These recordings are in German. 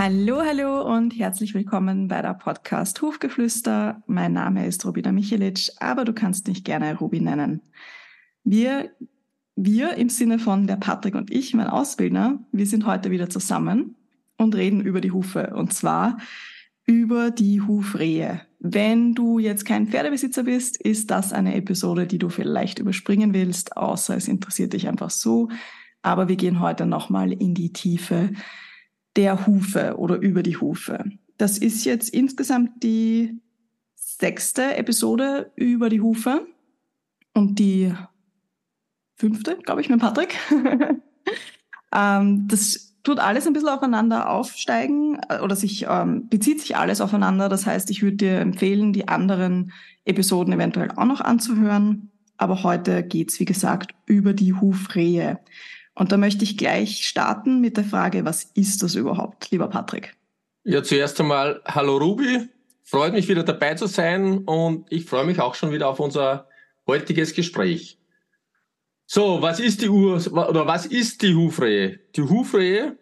Hallo, hallo und herzlich willkommen bei der Podcast Hufgeflüster. Mein Name ist Rubina Michelic, aber du kannst mich gerne Rubi nennen. Wir im Sinne von der Patrick und ich, mein Ausbildner, wir sind heute wieder zusammen und reden über die Hufe, und zwar über die Hufrehe. Wenn du jetzt kein Pferdebesitzer bist, ist das eine Episode, die du vielleicht überspringen willst, außer es interessiert dich einfach so. Aber wir gehen heute nochmal in die Tiefe der Hufe oder über die Hufe. Das ist jetzt insgesamt die 6. Episode über die Hufe und die 5., glaube ich, mit Patrick. Das tut alles ein bisschen aufeinander aufsteigen oder bezieht sich alles aufeinander. Das heißt, ich würde dir empfehlen, die anderen Episoden eventuell auch noch anzuhören. Aber heute geht's, wie gesagt, über die Hufrehe. Und da möchte ich gleich starten mit der Frage, was ist das überhaupt, lieber Patrick? Ja, zuerst einmal hallo Ruby. Freut mich wieder dabei zu sein und ich freue mich auch schon wieder auf unser heutiges Gespräch. So, was ist die Hufrehe? Die Hufrehe,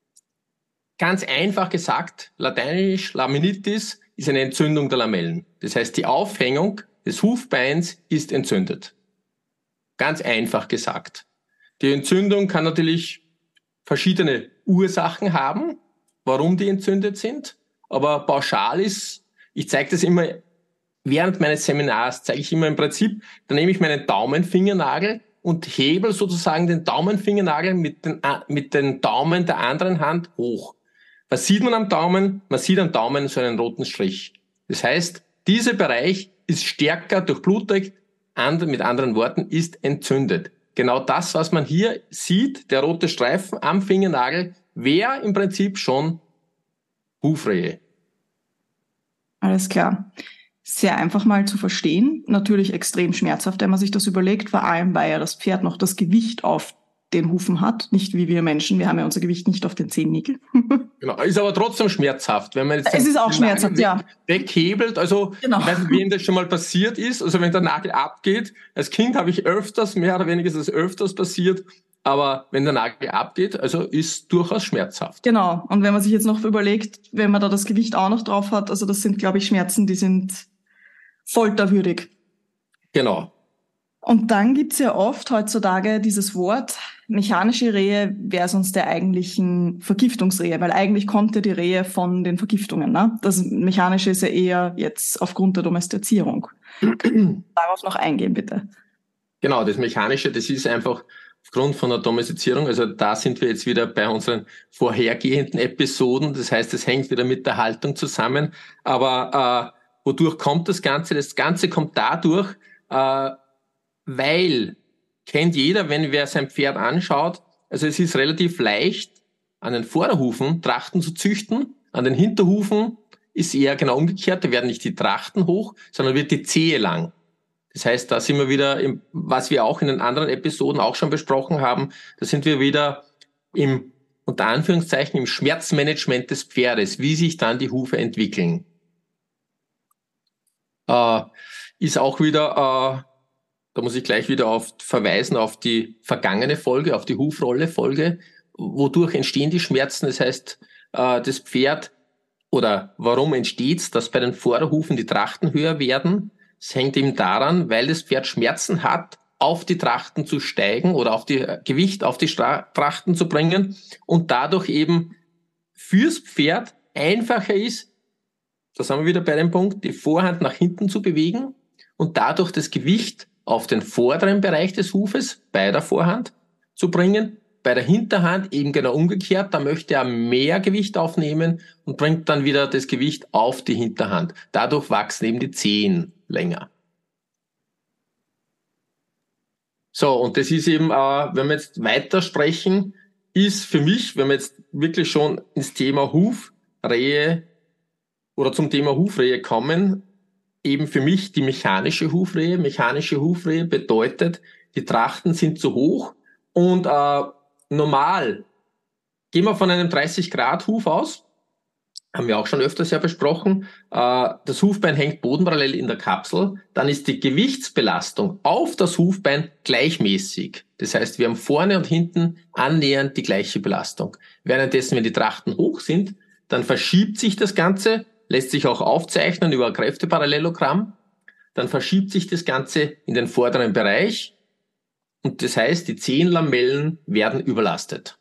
ganz einfach gesagt, lateinisch Laminitis, ist eine Entzündung der Lamellen. Das heißt, die Aufhängung des Hufbeins ist entzündet. Ganz einfach gesagt. Die Entzündung kann natürlich verschiedene Ursachen haben, warum die entzündet sind. Aber pauschal ist, ich zeige das immer während meines Seminars, zeige ich immer im Prinzip, da nehme ich meinen Daumenfingernagel und hebel sozusagen den Daumenfingernagel mit den Daumen der anderen Hand hoch. Was sieht man am Daumen? Man sieht am Daumen so einen roten Strich. Das heißt, dieser Bereich ist stärker durchblutet, mit anderen Worten, ist entzündet. Genau das, was man hier sieht, der rote Streifen am Fingernagel, wäre im Prinzip schon Hufrehe. Alles klar. Sehr einfach mal zu verstehen. Natürlich extrem schmerzhaft, wenn man sich das überlegt, vor allem weil ja das Pferd noch das Gewicht auf den Hufen hat, nicht wie wir Menschen. Wir haben ja unser Gewicht nicht auf den Zehennägeln. Genau, ist aber trotzdem schmerzhaft, wenn man jetzt es ist auch schmerzhaft, ja. Weghebelt. Also genau. Ich weiß nicht, wem das schon mal passiert ist. Also wenn der Nagel abgeht, als Kind habe ich öfters, mehr oder weniger ist das öfters passiert, aber wenn der Nagel abgeht, also ist durchaus schmerzhaft. Genau, und wenn man sich jetzt noch überlegt, wenn man da das Gewicht auch noch drauf hat, also das sind, glaube ich, Schmerzen, die sind folterwürdig. Genau. Und dann gibt's ja oft heutzutage dieses Wort mechanische Rehe versus der eigentlichen Vergiftungsrehe, weil eigentlich kommt ja die Rehe von den Vergiftungen. Ne? Das Mechanische ist ja eher jetzt aufgrund der Domestizierung. Darauf noch eingehen, bitte. Genau, das Mechanische, das ist einfach aufgrund von der Domestizierung, also da sind wir jetzt wieder bei unseren vorhergehenden Episoden, das heißt, es hängt wieder mit der Haltung zusammen, aber wodurch kommt das Ganze? Das Ganze kommt dadurch, weil, kennt jeder, wenn wer sein Pferd anschaut, also es ist relativ leicht, an den Vorderhufen Trachten zu züchten, an den Hinterhufen ist eher genau umgekehrt, da werden nicht die Trachten hoch, sondern wird die Zehe lang. Das heißt, da sind wir wieder, was wir auch in den anderen Episoden auch schon besprochen haben, da sind wir wieder unter Anführungszeichen, im Schmerzmanagement des Pferdes, wie sich dann die Hufe entwickeln. Ist auch wieder, da muss ich gleich wieder verweisen auf die vergangene Folge, auf die Hufrolle-Folge. Wodurch entstehen die Schmerzen? Das heißt, das Pferd, oder warum entsteht's, dass bei den Vorderhufen die Trachten höher werden? Es hängt eben daran, weil das Pferd Schmerzen hat, auf die Trachten zu steigen oder auf die Gewicht auf die Trachten zu bringen und dadurch eben fürs Pferd einfacher ist, da sind wir wieder bei dem Punkt, die Vorhand nach hinten zu bewegen und dadurch das Gewicht auf den vorderen Bereich des Hufes bei der Vorhand zu bringen. Bei der Hinterhand eben genau umgekehrt, da möchte er mehr Gewicht aufnehmen und bringt dann wieder das Gewicht auf die Hinterhand. Dadurch wachsen eben die Zehen länger. So, und das ist eben, wenn wir jetzt weitersprechen, ist für mich, wenn wir jetzt wirklich schon ins Thema Hufrehe oder zum Thema Hufrehe kommen, eben für mich die mechanische Hufrehe. Mechanische Hufrehe bedeutet, die Trachten sind zu hoch und normal, gehen wir von einem 30-Grad-Huf aus, haben wir auch schon öfters ja besprochen, das Hufbein hängt bodenparallel in der Kapsel, dann ist die Gewichtsbelastung auf das Hufbein gleichmäßig. Das heißt, wir haben vorne und hinten annähernd die gleiche Belastung. Währenddessen, wenn die Trachten hoch sind, dann verschiebt sich das Ganze, lässt sich auch aufzeichnen über ein Kräfteparallelogramm, dann verschiebt sich das Ganze in den vorderen Bereich und das heißt, die Zehenlamellen werden überlastet.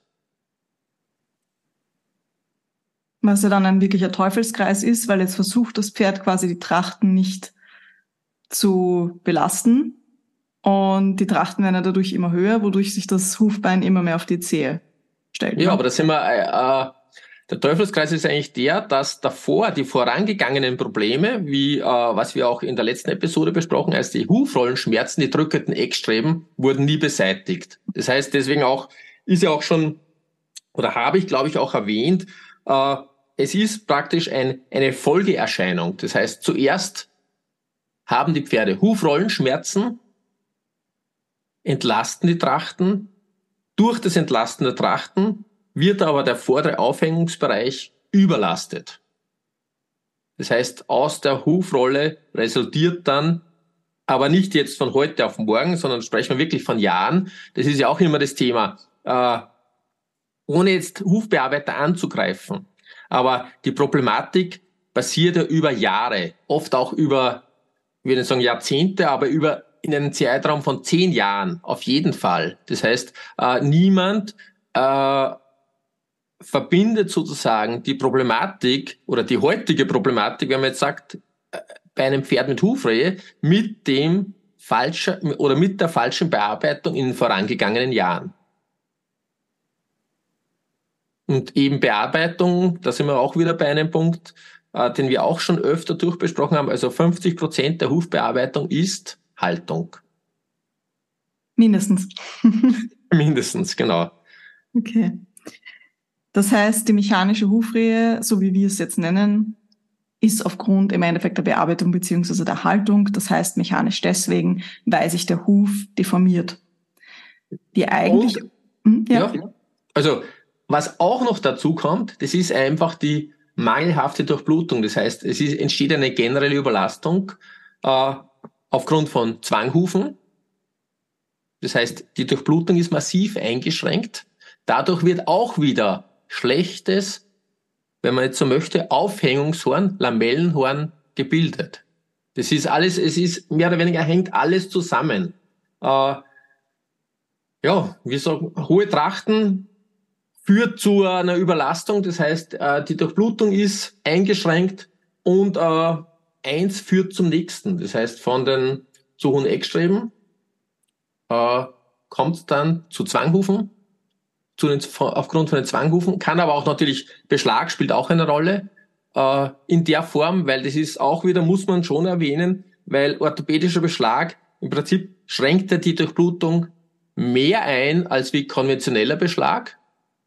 Was ja dann ein wirklicher Teufelskreis ist, weil jetzt versucht das Pferd quasi die Trachten nicht zu belasten und die Trachten werden ja dadurch immer höher, wodurch sich das Hufbein immer mehr auf die Zehe stellt. Ja, aber da sind wir, der Teufelskreis ist eigentlich der, dass davor die vorangegangenen Probleme, wie was wir auch in der letzten Episode besprochen, als die Hufrollenschmerzen, die drückenden Eckstreben, wurden nie beseitigt. Das heißt, deswegen auch, ist ja auch schon, oder habe ich, glaube ich, auch erwähnt, es ist praktisch eine Folgeerscheinung. Das heißt, zuerst haben die Pferde Hufrollenschmerzen, entlasten die Trachten. Durch das Entlasten der Trachten wird aber der vordere Aufhängungsbereich überlastet. Das heißt, aus der Hufrolle resultiert dann, aber nicht jetzt von heute auf morgen, sondern sprechen wir wirklich von Jahren. Das ist ja auch immer das Thema, ohne jetzt Hufbearbeiter anzugreifen. Aber die Problematik passiert ja über Jahre, oft auch über, ich würde nicht sagen Jahrzehnte, aber über in einem Zeitraum von 10 Jahren, auf jeden Fall. Das heißt, niemand verbindet sozusagen die Problematik oder die heutige Problematik, wenn man jetzt sagt, bei einem Pferd mit Hufrehe, mit der falschen Bearbeitung in den vorangegangenen Jahren. Und eben Bearbeitung, da sind wir auch wieder bei einem Punkt, den wir auch schon öfter durchbesprochen haben. Also 50% der Hufbearbeitung ist Haltung. Mindestens. Mindestens, genau. Okay. Das heißt, die mechanische Hufrehe, so wie wir es jetzt nennen, ist aufgrund im Endeffekt der Bearbeitung beziehungsweise der Haltung, das heißt mechanisch deswegen, weil sich der Huf deformiert. Die eigentlich... Ja. Also was auch noch dazu kommt, das ist einfach die mangelhafte Durchblutung. Das heißt, entsteht eine generelle Überlastung aufgrund von Zwanghufen. Das heißt, die Durchblutung ist massiv eingeschränkt. Dadurch wird auch wieder schlechtes, wenn man jetzt so möchte, Aufhängungshorn, Lamellenhorn gebildet. Das ist alles, es ist mehr oder weniger hängt alles zusammen. Ja, wie sagen, hohe Trachten führt zu einer Überlastung. Das heißt, die Durchblutung ist eingeschränkt und eins führt zum nächsten. Das heißt, von den zu hohen Eckstreben kommt es dann zu Zwanghufen, aufgrund von den Zwanghufen. Kann aber auch natürlich, Beschlag spielt auch eine Rolle in der Form, weil das ist auch wieder, muss man schon erwähnen, weil orthopädischer Beschlag im Prinzip schränkt er die Durchblutung mehr ein als wie konventioneller Beschlag.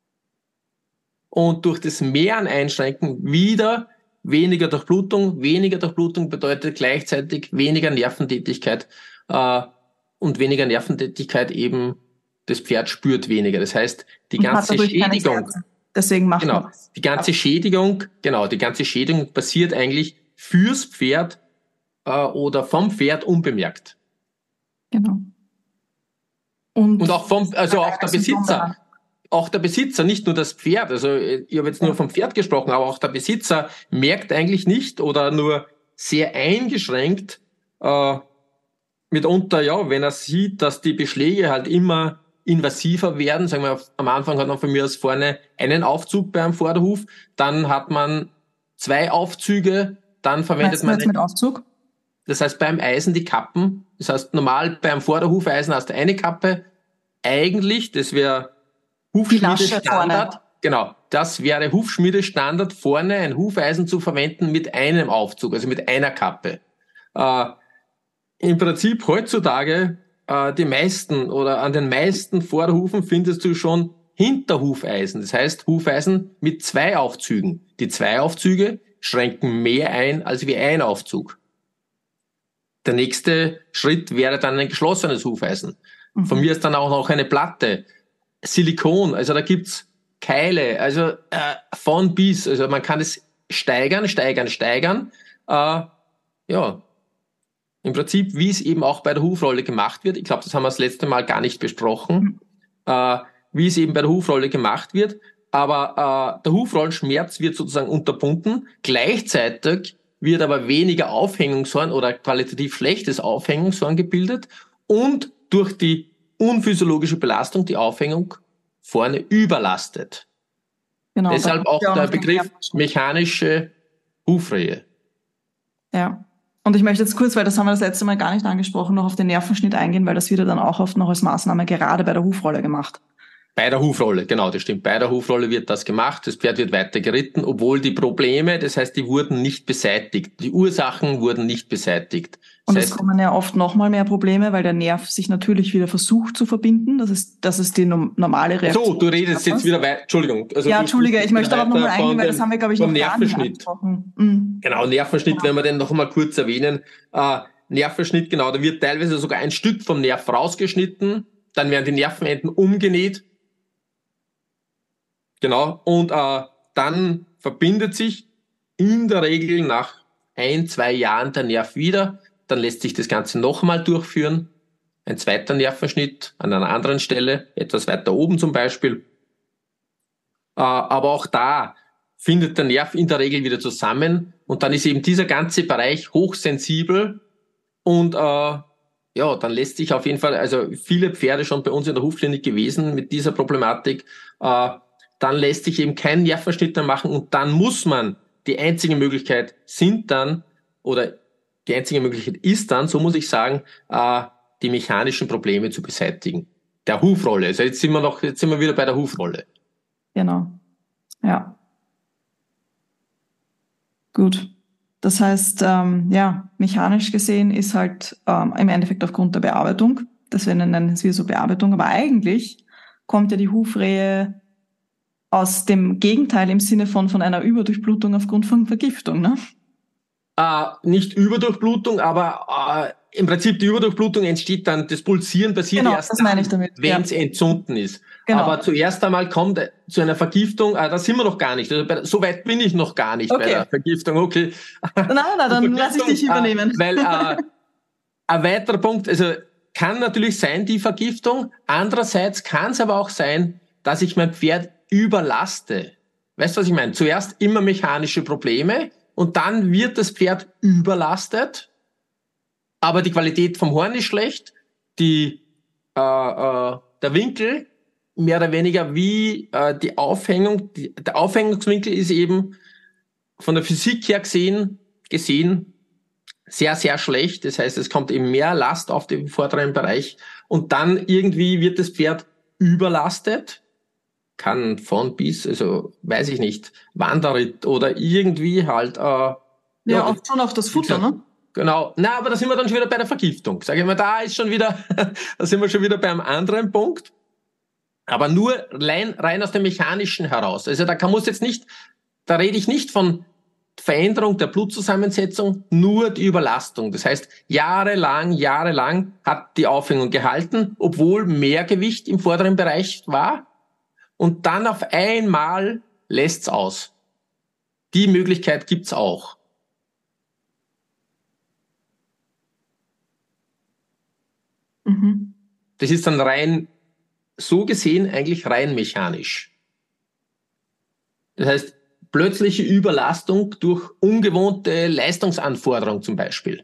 Und durch das mehr an Einschränken wieder weniger Durchblutung. Weniger Durchblutung bedeutet gleichzeitig weniger Nerventätigkeit und weniger Nerventätigkeit eben, das Pferd spürt weniger. Das heißt, die ganze Schädigung, deswegen macht genau, die ganze Schädigung passiert eigentlich fürs Pferd oder vom Pferd unbemerkt. Genau. Und auch auch der Besitzer. Auch der Besitzer, nicht nur das Pferd, also ich habe jetzt nur vom Pferd gesprochen, aber auch der Besitzer merkt eigentlich nicht oder nur sehr eingeschränkt, mitunter, ja, wenn er sieht, dass die Beschläge halt immer invasiver werden, sagen wir, am Anfang hat man von mir aus vorne einen Aufzug beim Vorderhuf, dann hat man 2 Aufzüge, dann verwendet man... mit Aufzug? Das heißt, beim Eisen die Kappen, das heißt, normal beim Vorderhufeisen hast du eine Kappe, eigentlich, das wäre Hufschmiedestandard, genau, das wäre Hufschmiedestandard, vorne ein Hufeisen zu verwenden mit einem Aufzug, also mit einer Kappe. Im Prinzip heutzutage die meisten oder an den meisten Vorderhufen findest du schon Hinterhufeisen, das heißt Hufeisen mit 2 Aufzügen. Die 2 Aufzüge schränken mehr ein als wie ein Aufzug. Der nächste Schritt wäre dann ein geschlossenes Hufeisen. Von mir ist dann auch noch eine Platte. Silikon, also da gibt's Keile, also von bis, also man kann es steigern. Ja, im Prinzip, wie es eben auch bei der Hufrolle gemacht wird. Ich glaube, das haben wir das letzte Mal gar nicht besprochen. Wie es eben bei der Hufrolle gemacht wird. aber der Hufrollenschmerz wird sozusagen unterbunden. Gleichzeitig wird aber weniger Aufhängungshorn oder qualitativ schlechtes Aufhängungshorn gebildet und durch die unphysiologische Belastung die Aufhängung vorne überlastet. Genau, deshalb auch der Begriff mechanische Hufrehe. Ja. Und ich möchte jetzt kurz, weil das haben wir das letzte Mal gar nicht angesprochen, noch auf den Nervenschnitt eingehen, weil das wird ja dann auch oft noch als Maßnahme gerade bei der Hufrolle gemacht. Bei der Hufrolle, genau, das stimmt. Bei der Hufrolle wird das gemacht, das Pferd wird weiter geritten, obwohl die Probleme, das heißt, die wurden nicht beseitigt. Die Ursachen wurden nicht beseitigt. Und es kommen ja oft nochmal mehr Probleme, weil der Nerv sich natürlich wieder versucht zu verbinden. Das ist die normale Reaktion. So, du redest jetzt wieder weiter. Entschuldigung. Also ja, Entschuldige, ich möchte darauf nochmal eingehen, weil das haben wir, glaube ich, noch gar nicht angesprochen. Genau, Nervenschnitt, wenn wir den noch mal kurz erwähnen. Nervenschnitt, genau, da wird teilweise sogar ein Stück vom Nerv rausgeschnitten, dann werden die Nervenenden umgenäht. Genau, und dann verbindet sich in der Regel nach 1-2 Jahren der Nerv wieder. Dann lässt sich das Ganze nochmal durchführen. Ein zweiter Nervenschnitt an einer anderen Stelle, etwas weiter oben zum Beispiel. Aber auch da findet der Nerv in der Regel wieder zusammen und dann ist eben dieser ganze Bereich hochsensibel und dann lässt sich auf jeden Fall, also viele Pferde schon bei uns in der Hufklinik gewesen mit dieser Problematik, dann lässt sich eben kein Nervenschnitt mehr machen und dann muss man, die einzige Möglichkeit ist dann, so muss ich sagen, die mechanischen Probleme zu beseitigen. Der Hufrolle. Also jetzt sind wir wieder bei der Hufrolle. Genau. Ja. Gut. Das heißt, mechanisch gesehen ist halt im Endeffekt aufgrund der Bearbeitung, deswegen nennen wir so Bearbeitung, aber eigentlich kommt ja die Hufrehe aus dem Gegenteil im Sinne von einer Überdurchblutung aufgrund von Vergiftung, ne? Nicht Überdurchblutung, aber im Prinzip die Überdurchblutung entsteht dann, das Pulsieren passiert erst dann, wenn es entzünden ist. Genau. Aber zuerst einmal kommt zu einer Vergiftung, da sind wir noch gar nicht, also so weit bin ich noch gar nicht bei der Vergiftung, okay. Nein, dann lass ich dich übernehmen. Weil ein weiterer Punkt, also kann natürlich sein, die Vergiftung, andererseits kann es aber auch sein, dass ich mein Pferd überlaste. Weißt du, was ich meine? Zuerst immer mechanische Probleme, und dann wird das Pferd überlastet, aber die Qualität vom Horn ist schlecht, der Winkel mehr oder weniger wie die Aufhängung, der Aufhängungswinkel ist eben von der Physik her gesehen sehr, sehr schlecht. Das heißt, es kommt eben mehr Last auf den vorderen Bereich und dann irgendwie wird das Pferd überlastet. Kann von bis, also weiß ich nicht, Wanderritt oder irgendwie halt. Oft schon auf das Futter, ne? Genau. Na, aber da sind wir dann schon wieder bei der Vergiftung. Sag ich mal, da sind wir schon wieder beim anderen Punkt. Aber nur rein aus dem Mechanischen heraus. Also da rede ich nicht von Veränderung der Blutzusammensetzung, nur die Überlastung. Das heißt, jahrelang hat die Aufhängung gehalten, obwohl mehr Gewicht im vorderen Bereich war. Und dann auf einmal lässt's aus. Die Möglichkeit gibt's auch. Mhm. Das ist dann so gesehen eigentlich rein mechanisch. Das heißt, plötzliche Überlastung durch ungewohnte Leistungsanforderung zum Beispiel.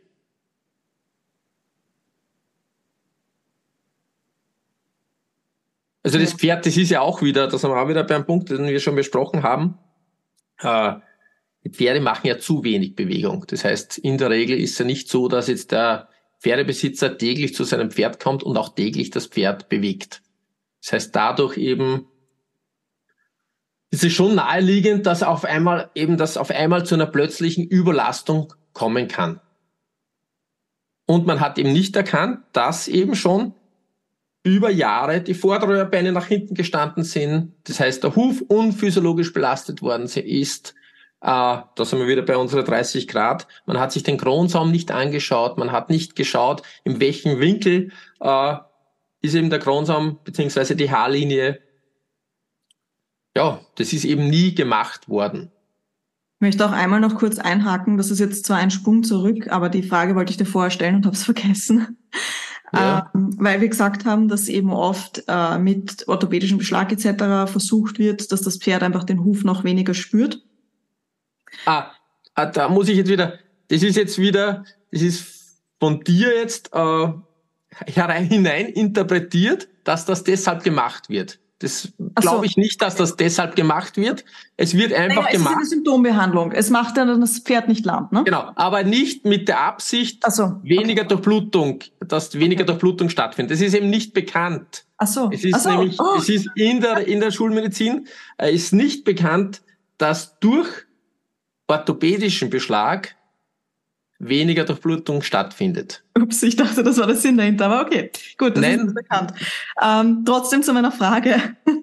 Also das Pferd, das ist ja auch wieder, da sind wir auch wieder beim Punkt, den wir schon besprochen haben. Die Pferde machen ja zu wenig Bewegung. Das heißt, in der Regel ist es ja nicht so, dass jetzt der Pferdebesitzer täglich zu seinem Pferd kommt und auch täglich das Pferd bewegt. Das heißt, dadurch eben ist es schon naheliegend, dass auf einmal zu einer plötzlichen Überlastung kommen kann. Und man hat eben nicht erkannt, dass eben schon über Jahre die Vorderröhrbeine nach hinten gestanden sind. Das heißt, der Huf unphysiologisch belastet worden ist. Da sind wir wieder bei unseren 30 Grad. Man hat sich den Kronsaum nicht angeschaut. Man hat nicht geschaut, in welchem Winkel ist eben der Kronsaum beziehungsweise die Haarlinie. Ja, das ist eben nie gemacht worden. Ich möchte auch einmal noch kurz einhaken. Das ist jetzt zwar ein Sprung zurück, aber die Frage wollte ich dir vorher stellen und habe es vergessen. Ja. Weil wir gesagt haben, dass eben oft mit orthopädischem Beschlag etc. versucht wird, dass das Pferd einfach den Huf noch weniger spürt. Da muss ich jetzt wieder, das ist von dir jetzt hinein interpretiert, dass das deshalb gemacht wird. Das glaube ich nicht, dass das deshalb gemacht wird. Es wird einfach gemacht. Es ist eine Symptombehandlung. Es macht dann das Pferd nicht lahm, ne? Genau, aber nicht mit der Absicht, weniger Durchblutung, dass weniger Durchblutung stattfindet. Das ist eben nicht bekannt. Es ist nämlich, es ist in der Schulmedizin, ist nicht bekannt, dass durch orthopädischen Beschlag weniger Durchblutung stattfindet. Ups, ich dachte, das war der Sinn dahinter, aber okay. Gut, das ist bekannt. Trotzdem zu meiner Frage.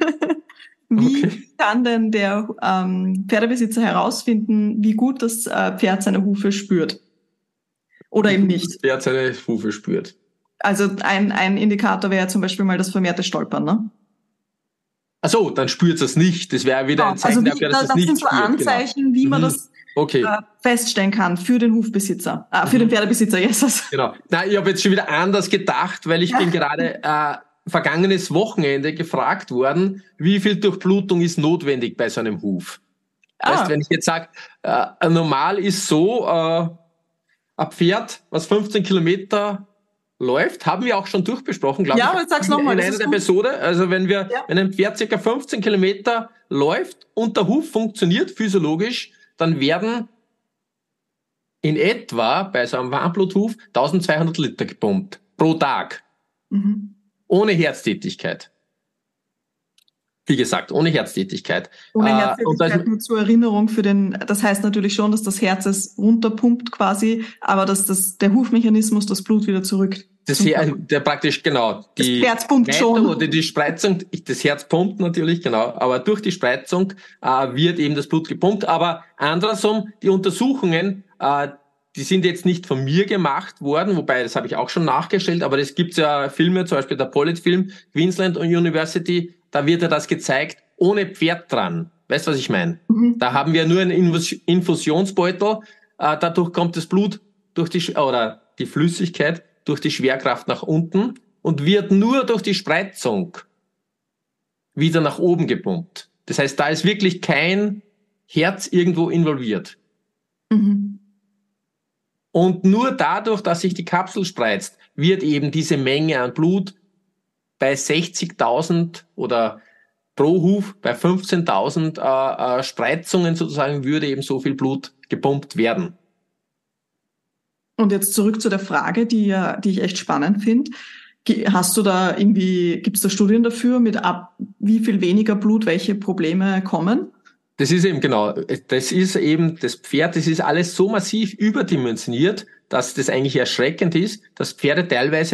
Wie kann denn der Pferdebesitzer herausfinden, wie gut das Pferd seine Hufe spürt? Oder eben nicht? Das Pferd seine Hufe spürt. Also ein Indikator wäre zum Beispiel mal das vermehrte Stolpern, ne? Ach so, dann spürt es nicht. Das wäre wieder ein Zeichen dafür, dass es nicht spürt. Das sind so Anzeichen, wie man das feststellen kann für den Hufbesitzer, für den Pferdebesitzer, Jesus. Genau. Nein, ich habe jetzt schon wieder anders gedacht, weil ich bin gerade vergangenes Wochenende gefragt worden, wie viel Durchblutung ist notwendig bei so einem Huf. Weißt, wenn ich jetzt sage, normal ist so, ein Pferd, was 15 Kilometer läuft, haben wir auch schon durchbesprochen, glaube ich. Ja, aber sag's nochmal. In einer Episode. Also wenn ein Pferd circa 15 Kilometer läuft und der Huf funktioniert physiologisch, dann werden in etwa bei so einem Warmbluthuf 1200 Liter gepumpt pro Tag. Ohne Herztätigkeit. Wie gesagt, ohne Herztätigkeit. Ohne Herztätigkeit, nur zur Erinnerung das heißt natürlich schon, dass das Herz es runterpumpt quasi, aber dass der Hufmechanismus das Blut wieder zurück. Praktisch, genau. Das Herz pumpt schon. Oder die Spreizung, das Herz pumpt natürlich, genau, aber durch die Spreizung wird eben das Blut gepumpt. Aber andersrum, die Untersuchungen, die sind jetzt nicht von mir gemacht worden, wobei, das habe ich auch schon nachgestellt, aber es gibt ja Filme, zum Beispiel der Pollitt-Film, Queensland University, da wird ja das gezeigt, ohne Pferd dran. Weißt du, was ich meine? Da haben wir nur einen Infusionsbeutel, dadurch kommt das Blut oder die Flüssigkeit durch die Schwerkraft nach unten und wird nur durch die Spreizung wieder nach oben gepumpt. Das heißt, da ist wirklich kein Herz irgendwo involviert. Und nur dadurch, dass sich die Kapsel spreizt, wird eben diese Menge an Blut bei 60.000 oder pro Huf bei 15.000 Spreizungen sozusagen würde eben so viel Blut gepumpt werden. Und jetzt zurück zu der Frage, die ich echt spannend finde. Hast du da gibt es da Studien dafür, wie viel weniger Blut welche Probleme kommen? Das ist eben genau, das Pferd, das ist alles so massiv überdimensioniert, dass das eigentlich erschreckend ist, dass Pferde teilweise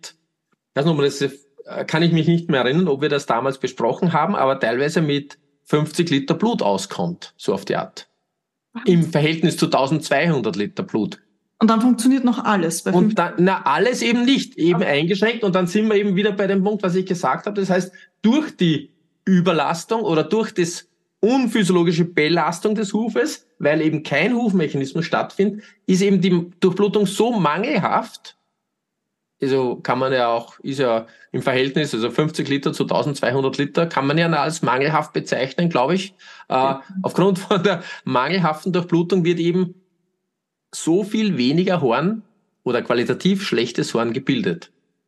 kann ich mich nicht mehr erinnern, ob wir das damals besprochen haben, aber teilweise mit 50 Liter Blut auskommt, so auf die Art. Im Verhältnis zu 1200 Liter Blut. Und dann funktioniert noch alles. Und dann, alles eben nicht, eben eingeschränkt. Und dann sind wir eben wieder bei dem Punkt, was ich gesagt habe. Das heißt, durch die Überlastung oder durch das unphysiologische Belastung des Hufes, weil eben kein Hufmechanismus stattfindet, ist eben die Durchblutung so mangelhaft. Also kann man ja auch, ist ja im Verhältnis, also 50 Liter zu 1200 Liter, kann man ja als mangelhaft bezeichnen, glaube ich. Aufgrund von der mangelhaften Durchblutung wird eben so viel weniger Horn oder qualitativ schlechtes Horn gebildet.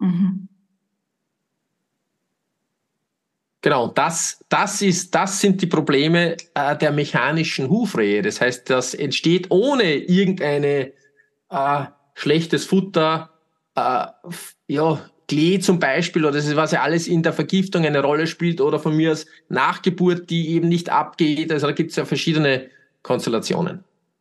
Genau, das sind die Probleme der mechanischen Hufrehe. Das heißt, das entsteht ohne irgendeine schlechtes Futter, Klee zum Beispiel, oder das ist, was ja alles in der Vergiftung eine Rolle spielt, oder von mir aus Nachgeburt, die eben nicht abgeht. Also da gibt es ja verschiedene Konstellationen.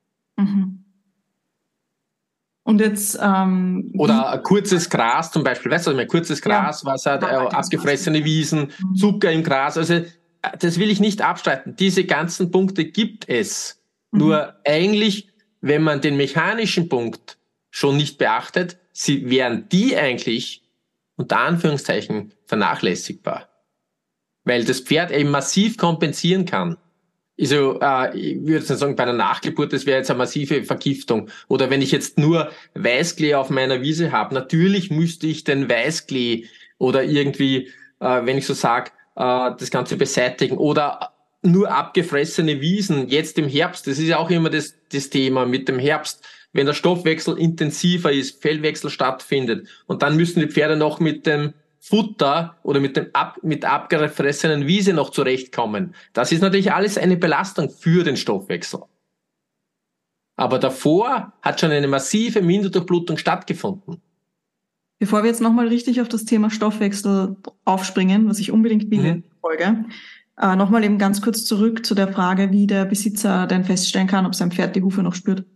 Und jetzt oder ein kurzes Gras zum Beispiel, weißt du, ein kurzes Gras, was hat abgefressene Wiesen, Zucker im Gras, also das will ich nicht abstreiten. Diese ganzen Punkte gibt es. Nur eigentlich, wenn man den mechanischen Punkt schon nicht beachtet, wären die eigentlich unter Anführungszeichen vernachlässigbar. Weil das Pferd eben massiv kompensieren kann. Also, ich würde jetzt nicht sagen, bei einer Nachgeburt, das wäre jetzt eine massive Vergiftung. Oder wenn ich jetzt nur Weißklee auf meiner Wiese habe, natürlich müsste ich den Weißklee oder irgendwie, wenn ich so sage, das Ganze beseitigen. Oder nur abgefressene Wiesen, jetzt im Herbst, das ist ja auch immer das Thema mit dem Herbst, wenn der Stoffwechsel intensiver ist, Fellwechsel stattfindet und dann müssen die Pferde noch mit dem Futter oder mit abgefressenen Wiese noch zurechtkommen. Das ist natürlich alles eine Belastung für den Stoffwechsel. Aber davor hat schon eine massive Minderdurchblutung stattgefunden. Bevor wir jetzt nochmal richtig auf das Thema Stoffwechsel aufspringen, was ich unbedingt will in der Folge, nochmal eben ganz kurz zurück zu der Frage, wie der Besitzer denn feststellen kann, ob sein Pferd die Hufe noch spürt.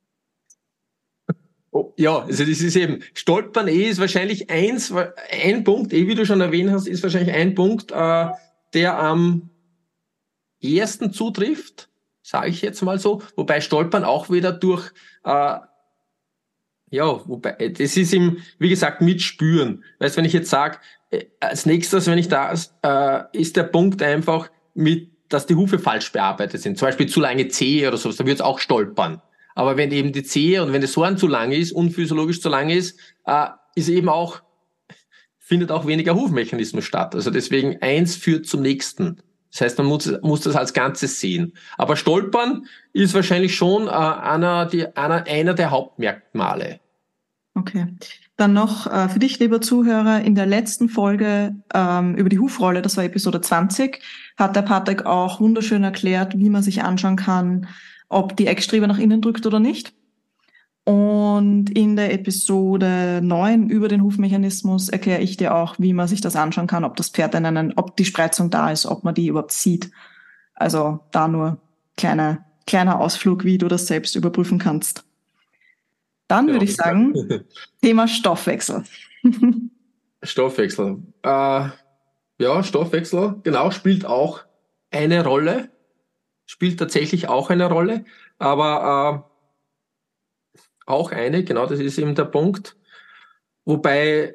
Oh, ja, also das ist eben, Stolpern ist wahrscheinlich ein Punkt, wie du schon erwähnt hast, ist wahrscheinlich ein Punkt, der am ehesten zutrifft, sage ich jetzt mal so, wobei Stolpern auch wieder durch, wobei, das ist wie gesagt, mit Spüren. Weißt, wenn ich jetzt sage, als nächstes, wenn ich ist der Punkt einfach dass die Hufe falsch bearbeitet sind, zum Beispiel zu lange Zehe oder sowas, da wird es auch stolpern. Aber wenn eben die Zehe und wenn das Horn zu lang ist, unphysiologisch zu lang ist, findet auch weniger Hufmechanismus statt. Also deswegen eins führt zum nächsten. Das heißt, man muss das als Ganzes sehen. Aber Stolpern ist wahrscheinlich schon einer der Hauptmerkmale. Okay. Dann noch für dich, lieber Zuhörer, in der letzten Folge über die Hufrolle, das war Episode 20, hat der Patrick auch wunderschön erklärt, wie man sich anschauen kann, ob die Eckstrebe nach innen drückt oder nicht. Und in der Episode 9 über den Hufmechanismus erkläre ich dir auch, wie man sich das anschauen kann, ob das Pferd ob die Spreizung da ist, ob man die überhaupt sieht. Also da nur kleiner Ausflug, wie du das selbst überprüfen kannst. Dann würde ich sagen, Thema Stoffwechsel. Stoffwechsel. Stoffwechsel, genau, spielt auch eine Rolle. Spielt tatsächlich auch eine Rolle. Aber auch eine, genau, das ist eben der Punkt. Wobei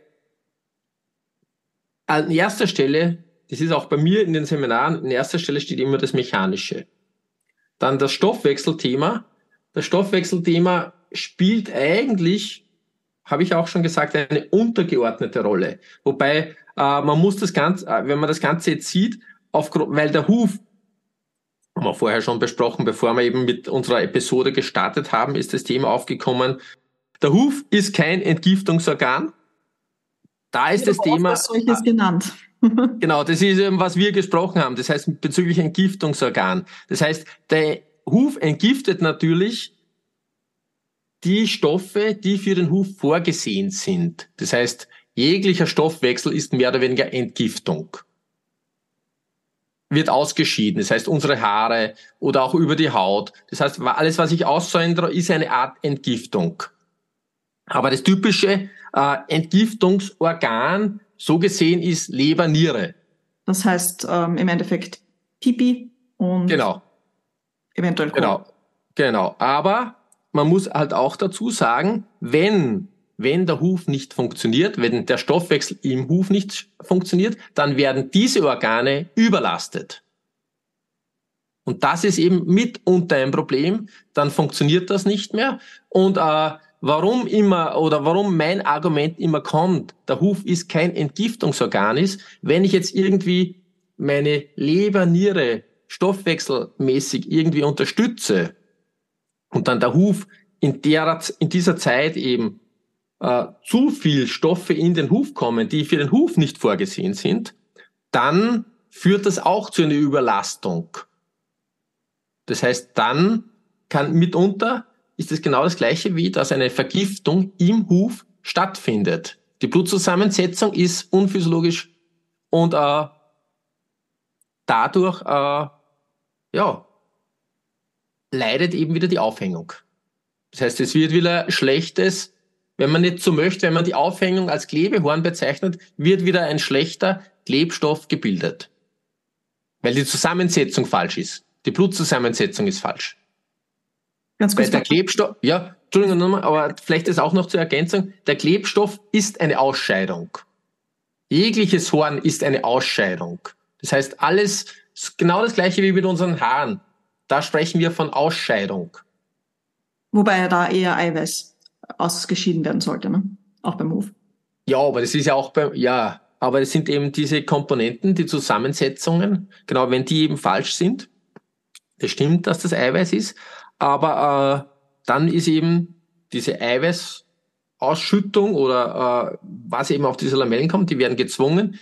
an erster Stelle, das ist auch bei mir in den Seminaren, an erster Stelle steht immer das Mechanische. Dann das Stoffwechselthema. Das Stoffwechselthema spielt eigentlich, habe ich auch schon gesagt, eine untergeordnete Rolle. Wobei man muss das Ganze, wenn man das Ganze jetzt sieht, weil der Huf, haben wir vorher schon besprochen, bevor wir eben mit unserer Episode gestartet haben, ist das Thema aufgekommen. Der Huf ist kein Entgiftungsorgan. Da ist das Thema. Als solches genannt. Genau, das ist eben, was wir gesprochen haben. Das heißt, bezüglich Entgiftungsorgan. Das heißt, der Huf entgiftet natürlich die Stoffe, die für den Huf vorgesehen sind. Das heißt, jeglicher Stoffwechsel ist mehr oder weniger Entgiftung. Wird ausgeschieden. Das heißt, unsere Haare oder auch über die Haut. Das heißt, alles, was ich aussondere, ist eine Art Entgiftung. Aber das typische Entgiftungsorgan, so gesehen, ist Leber, Niere. Das heißt, im Endeffekt Pipi und eventuell Kot. Genau. Aber man muss halt auch dazu sagen, wenn der Huf nicht funktioniert, wenn der Stoffwechsel im Huf nicht funktioniert, dann werden diese Organe überlastet. Und das ist eben mitunter ein Problem, dann funktioniert das nicht mehr. Und warum mein Argument immer kommt, der Huf ist kein Entgiftungsorgan ist, wenn ich jetzt irgendwie meine Leber, Niere stoffwechselmäßig irgendwie unterstütze und dann der Huf in dieser Zeit eben zu viel Stoffe in den Huf kommen, die für den Huf nicht vorgesehen sind, dann führt das auch zu einer Überlastung. Das heißt, dann ist es genau das Gleiche, wie dass eine Vergiftung im Huf stattfindet. Die Blutzusammensetzung ist unphysiologisch und dadurch leidet eben wieder die Aufhängung. Das heißt, es wird wieder schlechtes, wenn man nicht so möchte, wenn man die Aufhängung als Klebehorn bezeichnet, wird wieder ein schlechter Klebstoff gebildet. Weil die Zusammensetzung falsch ist. Die Blutzusammensetzung ist falsch. Ganz kurz. Weil der Klebstoff, Entschuldigung nochmal, aber vielleicht ist auch noch zur Ergänzung, der Klebstoff ist eine Ausscheidung. Jegliches Horn ist eine Ausscheidung. Das heißt, alles genau das Gleiche wie mit unseren Haaren. da sprechen wir von Ausscheidung. Wobei da eher Eiweiß ausgeschieden werden sollte, ne? Auch beim Hof. Ja, aber das ist ja auch aber es sind eben diese Komponenten, die Zusammensetzungen, genau, wenn die eben falsch sind, das stimmt, dass das Eiweiß ist, aber dann ist eben diese Eiweißausschüttung oder was eben auf diese Lamellen kommt, die werden gezwungen,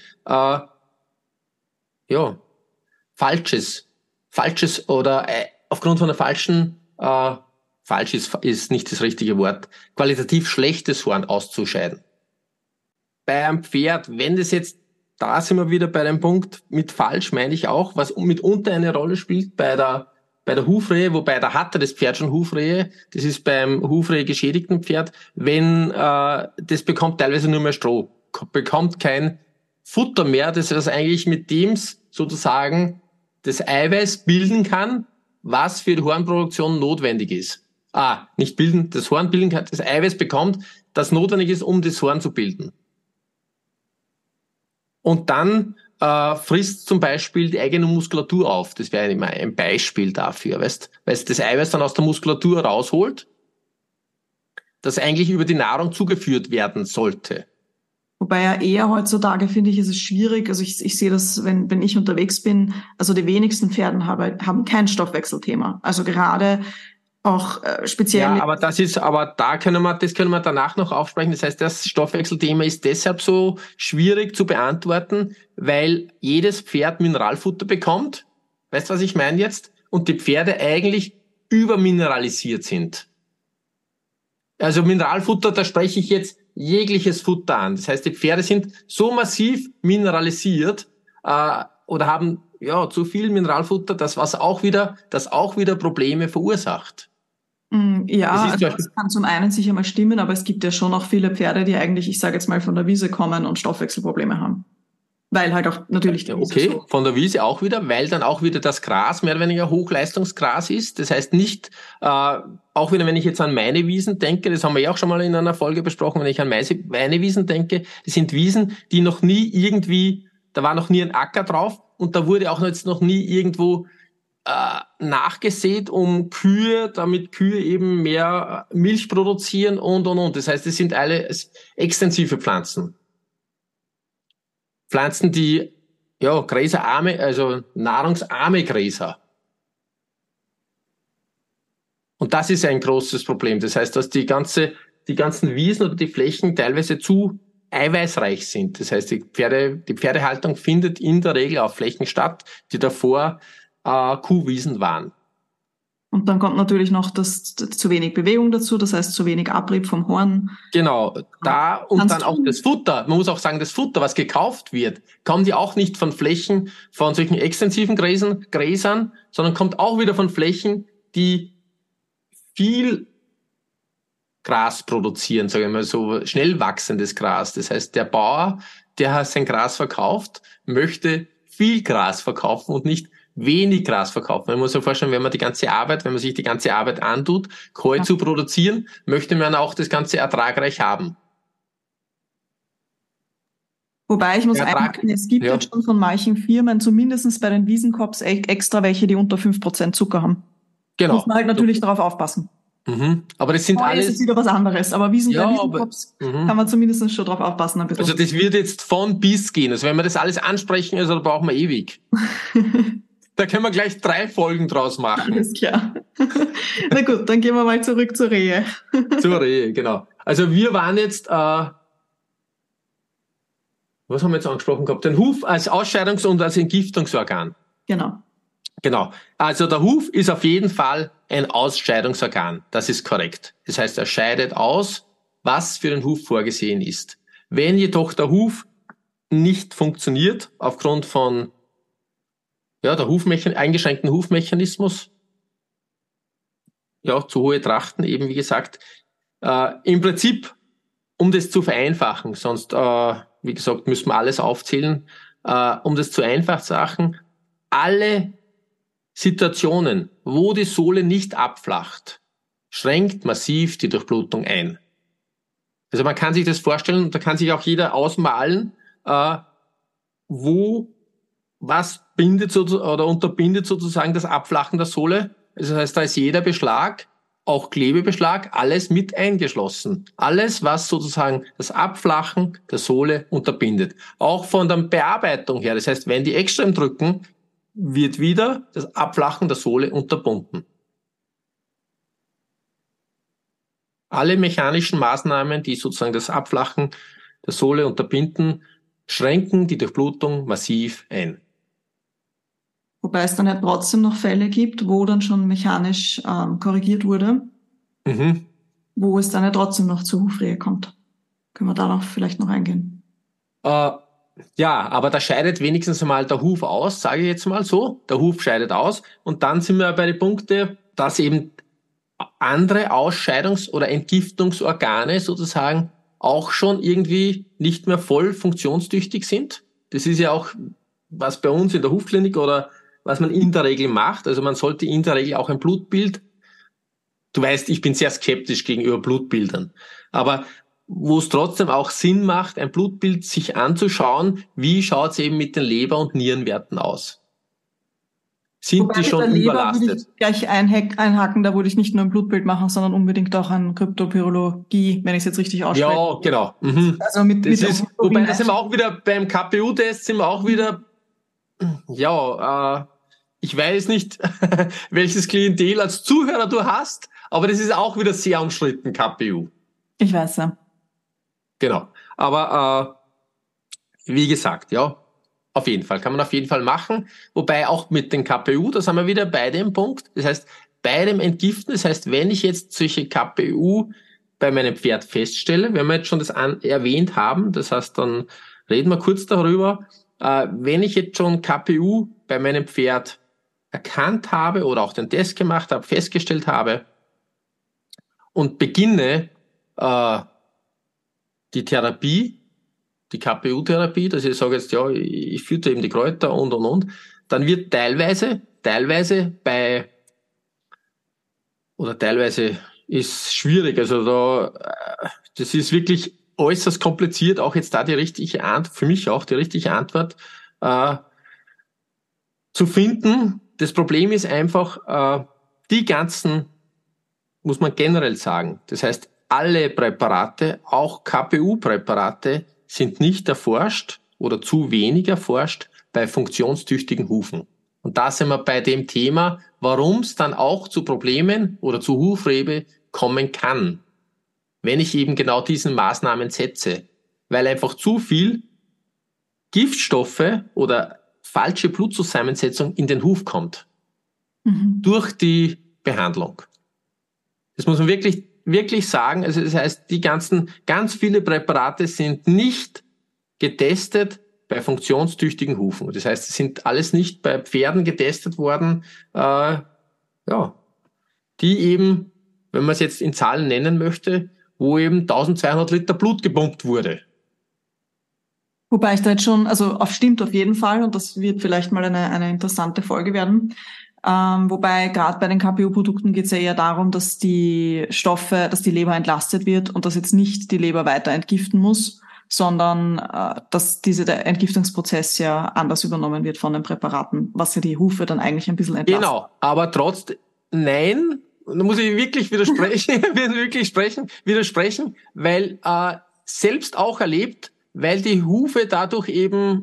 falsches oder aufgrund von einer falsch ist nicht das richtige Wort, qualitativ schlechtes Horn auszuscheiden. Bei einem Pferd, wenn das jetzt, da sind wir wieder bei dem Punkt, mit falsch meine ich auch, was mitunter eine Rolle spielt bei der Hufrehe, wobei da hatte das Pferd schon Hufrehe, das ist beim Hufrehe geschädigten Pferd, wenn das bekommt teilweise nur mehr Stroh, bekommt kein Futter mehr, das eigentlich mit dem sozusagen das Eiweiß bilden kann, was für die Hornproduktion notwendig ist. Nicht bilden, das Horn bilden kann, das Eiweiß bekommt, das notwendig ist, um das Horn zu bilden. Und dann frisst zum Beispiel die eigene Muskulatur auf. Das wäre immer ein Beispiel dafür, weißt, weil es das Eiweiß dann aus der Muskulatur rausholt, das eigentlich über die Nahrung zugeführt werden sollte. Wobei ja eher heutzutage, finde ich, ist es schwierig. Also ich sehe das, wenn ich unterwegs bin, also die wenigsten Pferden haben kein Stoffwechselthema. Also gerade auch speziell. Ja, aber das können wir danach noch aufsprechen. Das heißt, das Stoffwechselthema ist deshalb so schwierig zu beantworten, weil jedes Pferd Mineralfutter bekommt. Weißt du, was ich meine jetzt? Und die Pferde eigentlich übermineralisiert sind. Also Mineralfutter, da spreche ich jetzt jegliches Futter an. Das heißt, die Pferde sind so massiv mineralisiert oder haben zu viel Mineralfutter, das auch wieder Probleme verursacht. Ja, also das kann zum einen sicher mal stimmen, aber es gibt ja schon auch viele Pferde, die eigentlich, ich sage jetzt mal, von der Wiese kommen und Stoffwechselprobleme haben. Weil halt auch natürlich die Wiese so. Von der Wiese auch wieder, weil dann auch wieder das Gras mehr oder weniger Hochleistungsgras ist. Das heißt nicht, auch wieder, wenn ich jetzt an meine Wiesen denke, das haben wir ja auch schon mal in einer Folge besprochen, wenn ich an meine Wiesen denke, das sind Wiesen, die noch nie da war noch nie ein Acker drauf und da wurde auch jetzt noch nie irgendwo nachgesät, damit Kühe eben mehr Milch produzieren und. Das heißt, es sind alle extensive Pflanzen. Pflanzen, die, gräserarme, also nahrungsarme Gräser. Und das ist ein großes Problem. Das heißt, dass die ganzen Wiesen oder die Flächen teilweise zu eiweißreich sind. Das heißt, die Pferdehaltung findet in der Regel auf Flächen statt, die davor Kuhwiesen waren. Und dann kommt natürlich noch zu wenig Bewegung dazu, das heißt zu wenig Abrieb vom Horn. Genau, dann auch das Futter. Man muss auch sagen, das Futter, was gekauft wird, kommt ja auch nicht von Flächen, von solchen extensiven Gräsern, sondern kommt auch wieder von Flächen, die viel Gras produzieren, sagen wir mal so, schnell wachsendes Gras. Das heißt, der Bauer, der sein Gras verkauft, möchte viel Gras verkaufen und nicht wenig Gras verkaufen. Man muss sich vorstellen, wenn man sich die ganze Arbeit antut, Heu zu produzieren, möchte man auch das Ganze ertragreich haben. Wobei ich muss einhaken, es gibt jetzt schon von manchen Firmen, zumindest bei den Wiesenkops, extra welche, die unter 5% Zucker haben. Genau. Muss man halt natürlich darauf aufpassen. Aber das sind alles... Das ist wieder was anderes, aber Wiesenkops kann man zumindest schon drauf aufpassen. Ein bisschen. Also das wird jetzt von bis gehen. Also wenn wir das alles ansprechen, also da brauchen wir ewig. Da können wir gleich 3 Folgen draus machen. Alles klar. Na gut, dann gehen wir mal zurück zur Rehe. Zur Rehe, genau. Also wir waren jetzt, was haben wir jetzt angesprochen gehabt? Den Huf als Ausscheidungs- und als Entgiftungsorgan. Genau. Also der Huf ist auf jeden Fall ein Ausscheidungsorgan. Das ist korrekt. Das heißt, er scheidet aus, was für den Huf vorgesehen ist. Wenn jedoch der Huf nicht funktioniert, aufgrund von der eingeschränkten Hufmechanismus, zu hohe Trachten eben, wie gesagt, im Prinzip, um das zu vereinfachen, sonst, wie gesagt, müssen wir alles aufzählen, um das zu vereinfachen, alle Situationen, wo die Sohle nicht abflacht, schränkt massiv die Durchblutung ein. Also man kann sich das vorstellen, und da kann sich auch jeder ausmalen, was bindet oder unterbindet sozusagen das Abflachen der Sohle. Also das heißt, da ist jeder Beschlag, auch Klebebeschlag, alles mit eingeschlossen. Alles, was sozusagen das Abflachen der Sohle unterbindet. Auch von der Bearbeitung her. Das heißt, wenn die extrem drücken, wird wieder das Abflachen der Sohle unterbunden. Alle mechanischen Maßnahmen, die sozusagen das Abflachen der Sohle unterbinden, schränken die Durchblutung massiv ein. Wobei es dann ja trotzdem noch Fälle gibt, wo dann schon mechanisch korrigiert wurde, wo es dann ja trotzdem noch zur Hufrehe kommt. Können wir darauf vielleicht noch eingehen? Ja, aber da scheidet wenigstens einmal der Huf aus, sage ich jetzt mal so. Der Huf scheidet aus und dann sind wir bei den Punkten, dass eben andere Ausscheidungs- oder Entgiftungsorgane sozusagen auch schon irgendwie nicht mehr voll funktionstüchtig sind. Das ist ja auch, was bei uns in der Hufklinik oder was man in der Regel macht. Also man sollte in der Regel auch ein Blutbild, du weißt, ich bin sehr skeptisch gegenüber Blutbildern, aber wo es trotzdem auch Sinn macht, ein Blutbild sich anzuschauen, wie schaut es eben mit den Leber- und Nierenwerten aus. Sind Wobei die schon mit der Leber überlastet? würde ich gleich einhaken, da würde ich nicht nur ein Blutbild machen, sondern unbedingt auch an Kryptopyrologie, wenn ich es jetzt richtig ausspreche. Ja, genau. Also mit wobei, da sind wir auch wieder beim KPU-Test, sind wir auch wieder, ich weiß nicht, welches Klientel als Zuhörer du hast, aber das ist auch wieder sehr umstritten, KPU. Ich weiß ja. Genau. Aber wie gesagt, ja, auf jeden Fall, kann man auf jeden Fall machen. Wobei auch mit den KPU, da sind wir wieder bei dem Punkt. Das heißt, bei dem Entgiften, das heißt, wenn ich jetzt solche KPU bei meinem Pferd feststelle, wenn wir jetzt schon das erwähnt haben, das heißt, dann reden wir kurz darüber, wenn ich jetzt schon KPU bei meinem Pferd erkannt habe oder auch den Test gemacht habe, festgestellt habe und beginne die Therapie, die KPU-Therapie, dass ich sage jetzt, ja, ich führe eben die Kräuter und, dann wird teilweise ist schwierig, also das ist wirklich äußerst kompliziert, auch jetzt da die richtige Antwort, für mich auch die richtige Antwort zu finden. Das Problem ist einfach, die ganzen, muss man generell sagen, das heißt, alle Präparate, auch KPU-Präparate, sind nicht erforscht oder zu wenig erforscht bei funktionstüchtigen Hufen. Und da sind wir bei dem Thema, warum es dann auch zu Problemen oder zu Hufrebe kommen kann, wenn ich eben genau diesen Maßnahmen setze. Weil einfach zu viel Giftstoffe oder falsche Blutzusammensetzung in den Huf kommt. Durch die Behandlung. Das muss man wirklich sagen. Also das heißt, ganz viele Präparate sind nicht getestet bei funktionstüchtigen Hufen. Das heißt, sie sind alles nicht bei Pferden getestet worden, die eben, wenn man es jetzt in Zahlen nennen möchte, wo eben 1200 Liter Blut gepumpt wurde. Wobei ich da jetzt schon, also stimmt auf jeden Fall, und das wird vielleicht mal eine interessante Folge werden. Wobei gerade bei den KPU-Produkten geht es ja eher darum, dass die Leber entlastet wird und dass jetzt nicht die Leber weiter entgiften muss, sondern dass der Entgiftungsprozess ja anders übernommen wird von den Präparaten, was ja die Hufe dann eigentlich ein bisschen entlastet. Genau, aber trotzdem, nein, da muss ich wirklich widersprechen, weil selbst auch erlebt, weil die Hufe dadurch eben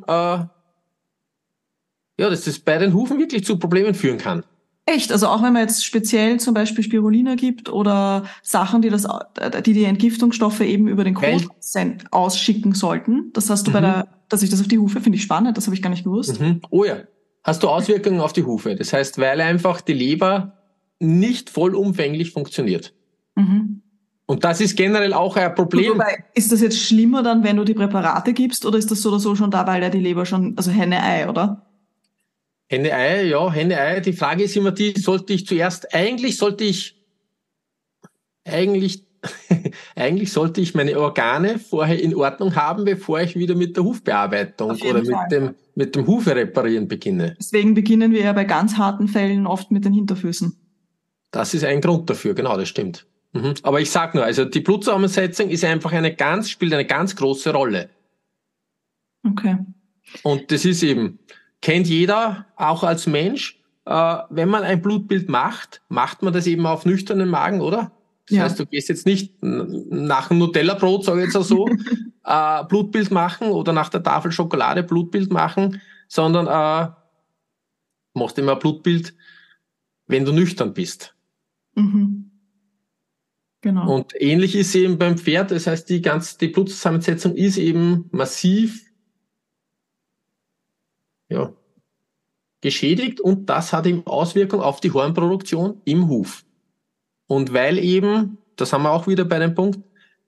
dass das bei den Hufen wirklich zu Problemen führen kann. Echt? Also auch wenn man jetzt speziell zum Beispiel Spirulina gibt oder Sachen, die die Entgiftungsstoffe eben über den Kot ausschicken sollten. Das hast du dass ich das auf die Hufe, finde ich spannend, das habe ich gar nicht gewusst. Oh ja. Hast du Auswirkungen auf die Hufe? Das heißt, weil einfach die Leber nicht vollumfänglich funktioniert. Und das ist generell auch ein Problem. Wobei, ist das jetzt schlimmer dann, wenn du die Präparate gibst, oder ist das so oder so schon da, weil ja die Leber schon, also Henne-Ei, oder? Henne-Ei. Die Frage ist immer die, eigentlich sollte ich meine Organe vorher in Ordnung haben, bevor ich wieder mit der Hufbearbeitung oder mit dem Hufe reparieren beginne. Deswegen beginnen wir ja bei ganz harten Fällen oft mit den Hinterfüßen. Das ist ein Grund dafür, genau, das stimmt. Aber ich sag nur, also die Blutzusammensetzung ist einfach spielt eine ganz große Rolle. Okay. Und das ist eben, kennt jeder, auch als Mensch, wenn man ein Blutbild macht man das eben auf nüchternen Magen, oder? Das heißt, du gehst jetzt nicht nach einem Nutella-Brot, sage ich jetzt auch so, Blutbild machen oder nach der Tafel Schokolade Blutbild machen, sondern machst immer ein Blutbild, wenn du nüchtern bist. Mhm. Genau. Und ähnlich ist eben beim Pferd, das heißt, die Blutzusammensetzung ist eben massiv geschädigt und das hat eben Auswirkungen auf die Hornproduktion im Huf. Und weil eben, das haben wir auch wieder bei dem Punkt,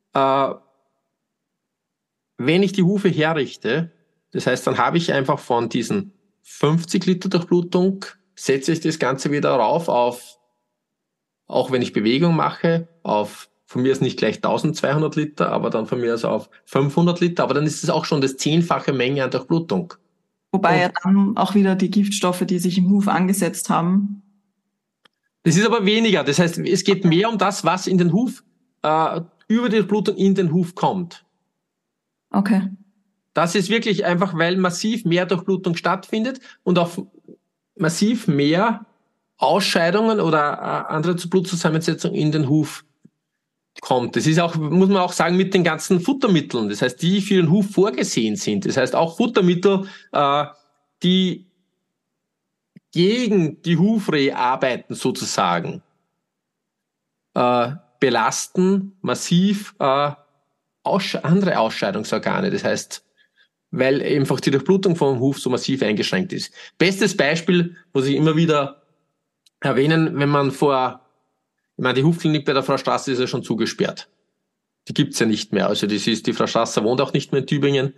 wenn ich die Hufe herrichte, das heißt, dann habe ich einfach von diesen 50 Liter Durchblutung, setze ich das Ganze wieder rauf auf, auch wenn ich Bewegung mache, auf von mir ist nicht gleich 1200 Liter, aber dann von mir aus auf 500 Liter, aber dann ist es auch schon das 10-fache Menge an Durchblutung. Wobei ja dann auch wieder die Giftstoffe, die sich im Huf angesetzt haben. Das ist aber weniger. Das heißt, es geht mehr um das, was in den Huf, über die Durchblutung in den Huf kommt. Okay. Das ist wirklich einfach, weil massiv mehr Durchblutung stattfindet und auch massiv mehr Ausscheidungen oder andere Blutzusammensetzung in den Huf kommt. Das ist auch, muss man auch sagen, mit den ganzen Futtermitteln, das heißt, die für den Huf vorgesehen sind. Das heißt, auch Futtermittel, die gegen die Hufrehe arbeiten sozusagen, belasten massiv andere Ausscheidungsorgane. Das heißt, weil einfach die Durchblutung vom Huf so massiv eingeschränkt ist. Bestes Beispiel, muss ich immer wieder erwähnen, wenn man die Hufklinik bei der Frau Strasser ist ja schon zugesperrt. Die gibt's ja nicht mehr. Also die Frau Strasser wohnt auch nicht mehr in Tübingen.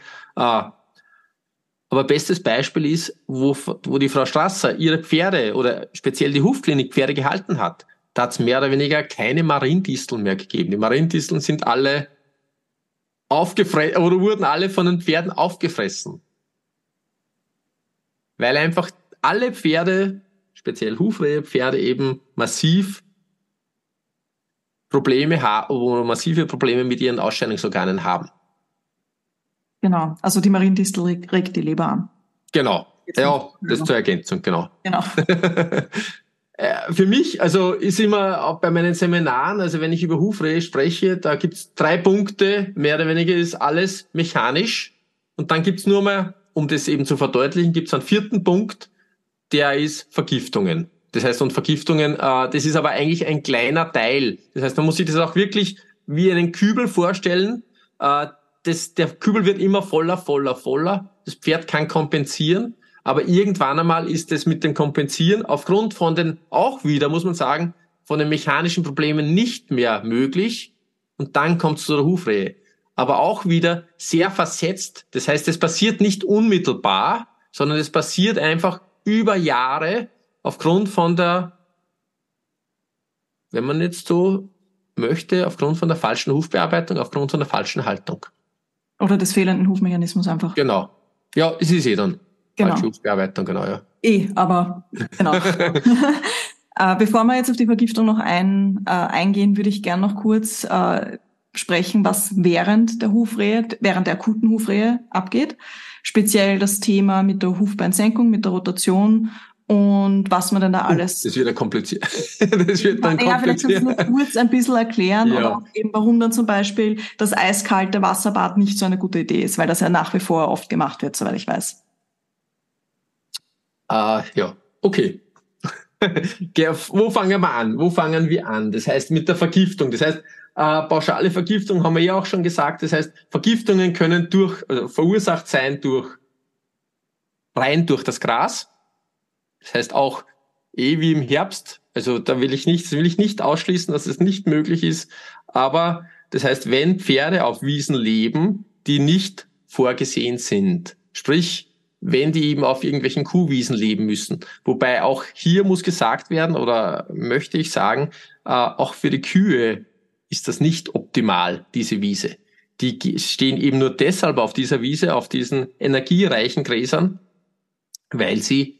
Aber bestes Beispiel ist, wo die Frau Strasser ihre Pferde oder speziell die Hufklinik Pferde gehalten hat, da hat's mehr oder weniger keine Mariendisteln mehr gegeben. Die Mariendisteln sind alle aufgefressen oder wurden alle von den Pferden aufgefressen. Weil einfach alle Pferde, speziell Hufrehepferde, eben massive Probleme mit ihren Ausscheidungsorganen haben. Genau, also die Mariendistel regt die Leber an. Genau, ja, das zur Ergänzung, genau. Für mich, also ist immer auch bei meinen Seminaren, also wenn ich über Hufrehe spreche, da gibt's 3 Punkte, mehr oder weniger ist alles mechanisch. Und dann gibt's nur mal, um das eben zu verdeutlichen, gibt's einen 4. Punkt, der ist Vergiftungen. Das heißt, und Vergiftungen, das ist aber eigentlich ein kleiner Teil. Das heißt, man muss sich das auch wirklich wie einen Kübel vorstellen. Der Kübel wird immer voller. Das Pferd kann kompensieren. Aber irgendwann einmal ist es mit dem Kompensieren aufgrund von den, auch wieder, muss man sagen, von den mechanischen Problemen nicht mehr möglich. Und dann kommt es zu der Hufrehe. Aber auch wieder sehr versetzt. Das heißt, es passiert nicht unmittelbar, sondern es passiert einfach über Jahre aufgrund von der, wenn man jetzt so möchte, aufgrund von der falschen Hufbearbeitung, aufgrund von der falschen Haltung. Oder des fehlenden Hufmechanismus einfach. Genau. Ja, es ist dann. Genau. Falsche Hufbearbeitung, genau, ja. Aber genau. Bevor wir jetzt auf die Vergiftung noch eingehen, würde ich gern noch kurz sprechen, was während der akuten Hufrehe abgeht. Speziell das Thema mit der Hufbeinsenkung, mit der Rotation und was man denn da alles... Das wird ja kompliziert. Das wird dann kompliziert. Ja, vielleicht kannst du nur kurz ein bisschen erklären, oder auch eben, warum dann zum Beispiel das eiskalte Wasserbad nicht so eine gute Idee ist, weil das ja nach wie vor oft gemacht wird, soweit ich weiß. Ja, okay. Wo fangen wir an? Das heißt, mit der Vergiftung. Das heißt, pauschale Vergiftung haben wir ja auch schon gesagt. Das heißt, Vergiftungen können verursacht sein rein durch das Gras. Das heißt auch wie im Herbst. Also das will ich nicht ausschließen, dass es nicht möglich ist. Aber das heißt, wenn Pferde auf Wiesen leben, die nicht vorgesehen sind, sprich, wenn die eben auf irgendwelchen Kuhwiesen leben müssen. Wobei auch hier muss gesagt werden, oder möchte ich sagen, auch für die Kühe ist das nicht optimal, diese Wiese. Die stehen eben nur deshalb auf dieser Wiese, auf diesen energiereichen Gräsern, weil sie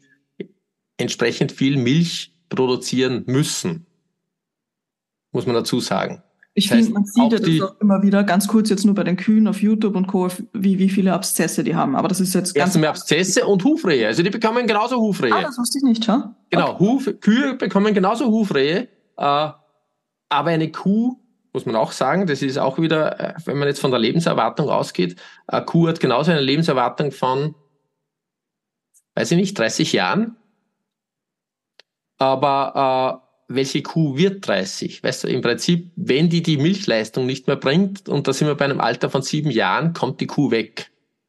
entsprechend viel Milch produzieren müssen. Muss man dazu sagen. Ich finde, man sieht das auch immer wieder, ganz kurz jetzt nur bei den Kühen auf YouTube und Co., wie viele Abszesse die haben. Aber das ist jetzt ganz... Erstens mehr Abszesse und Hufrehe. Also die bekommen genauso Hufrehe. Das wusste ich nicht, schau. Genau, okay. Kühe bekommen genauso Hufrehe. Aber eine Kuh, muss man auch sagen, das ist auch wieder, wenn man jetzt von der Lebenserwartung ausgeht, eine Kuh hat genauso eine Lebenserwartung von, weiß ich nicht, 30 Jahren. Aber welche Kuh wird 30? Weißt du, im Prinzip, wenn die Milchleistung nicht mehr bringt, und da sind wir bei einem Alter von 7 Jahren, kommt die Kuh weg.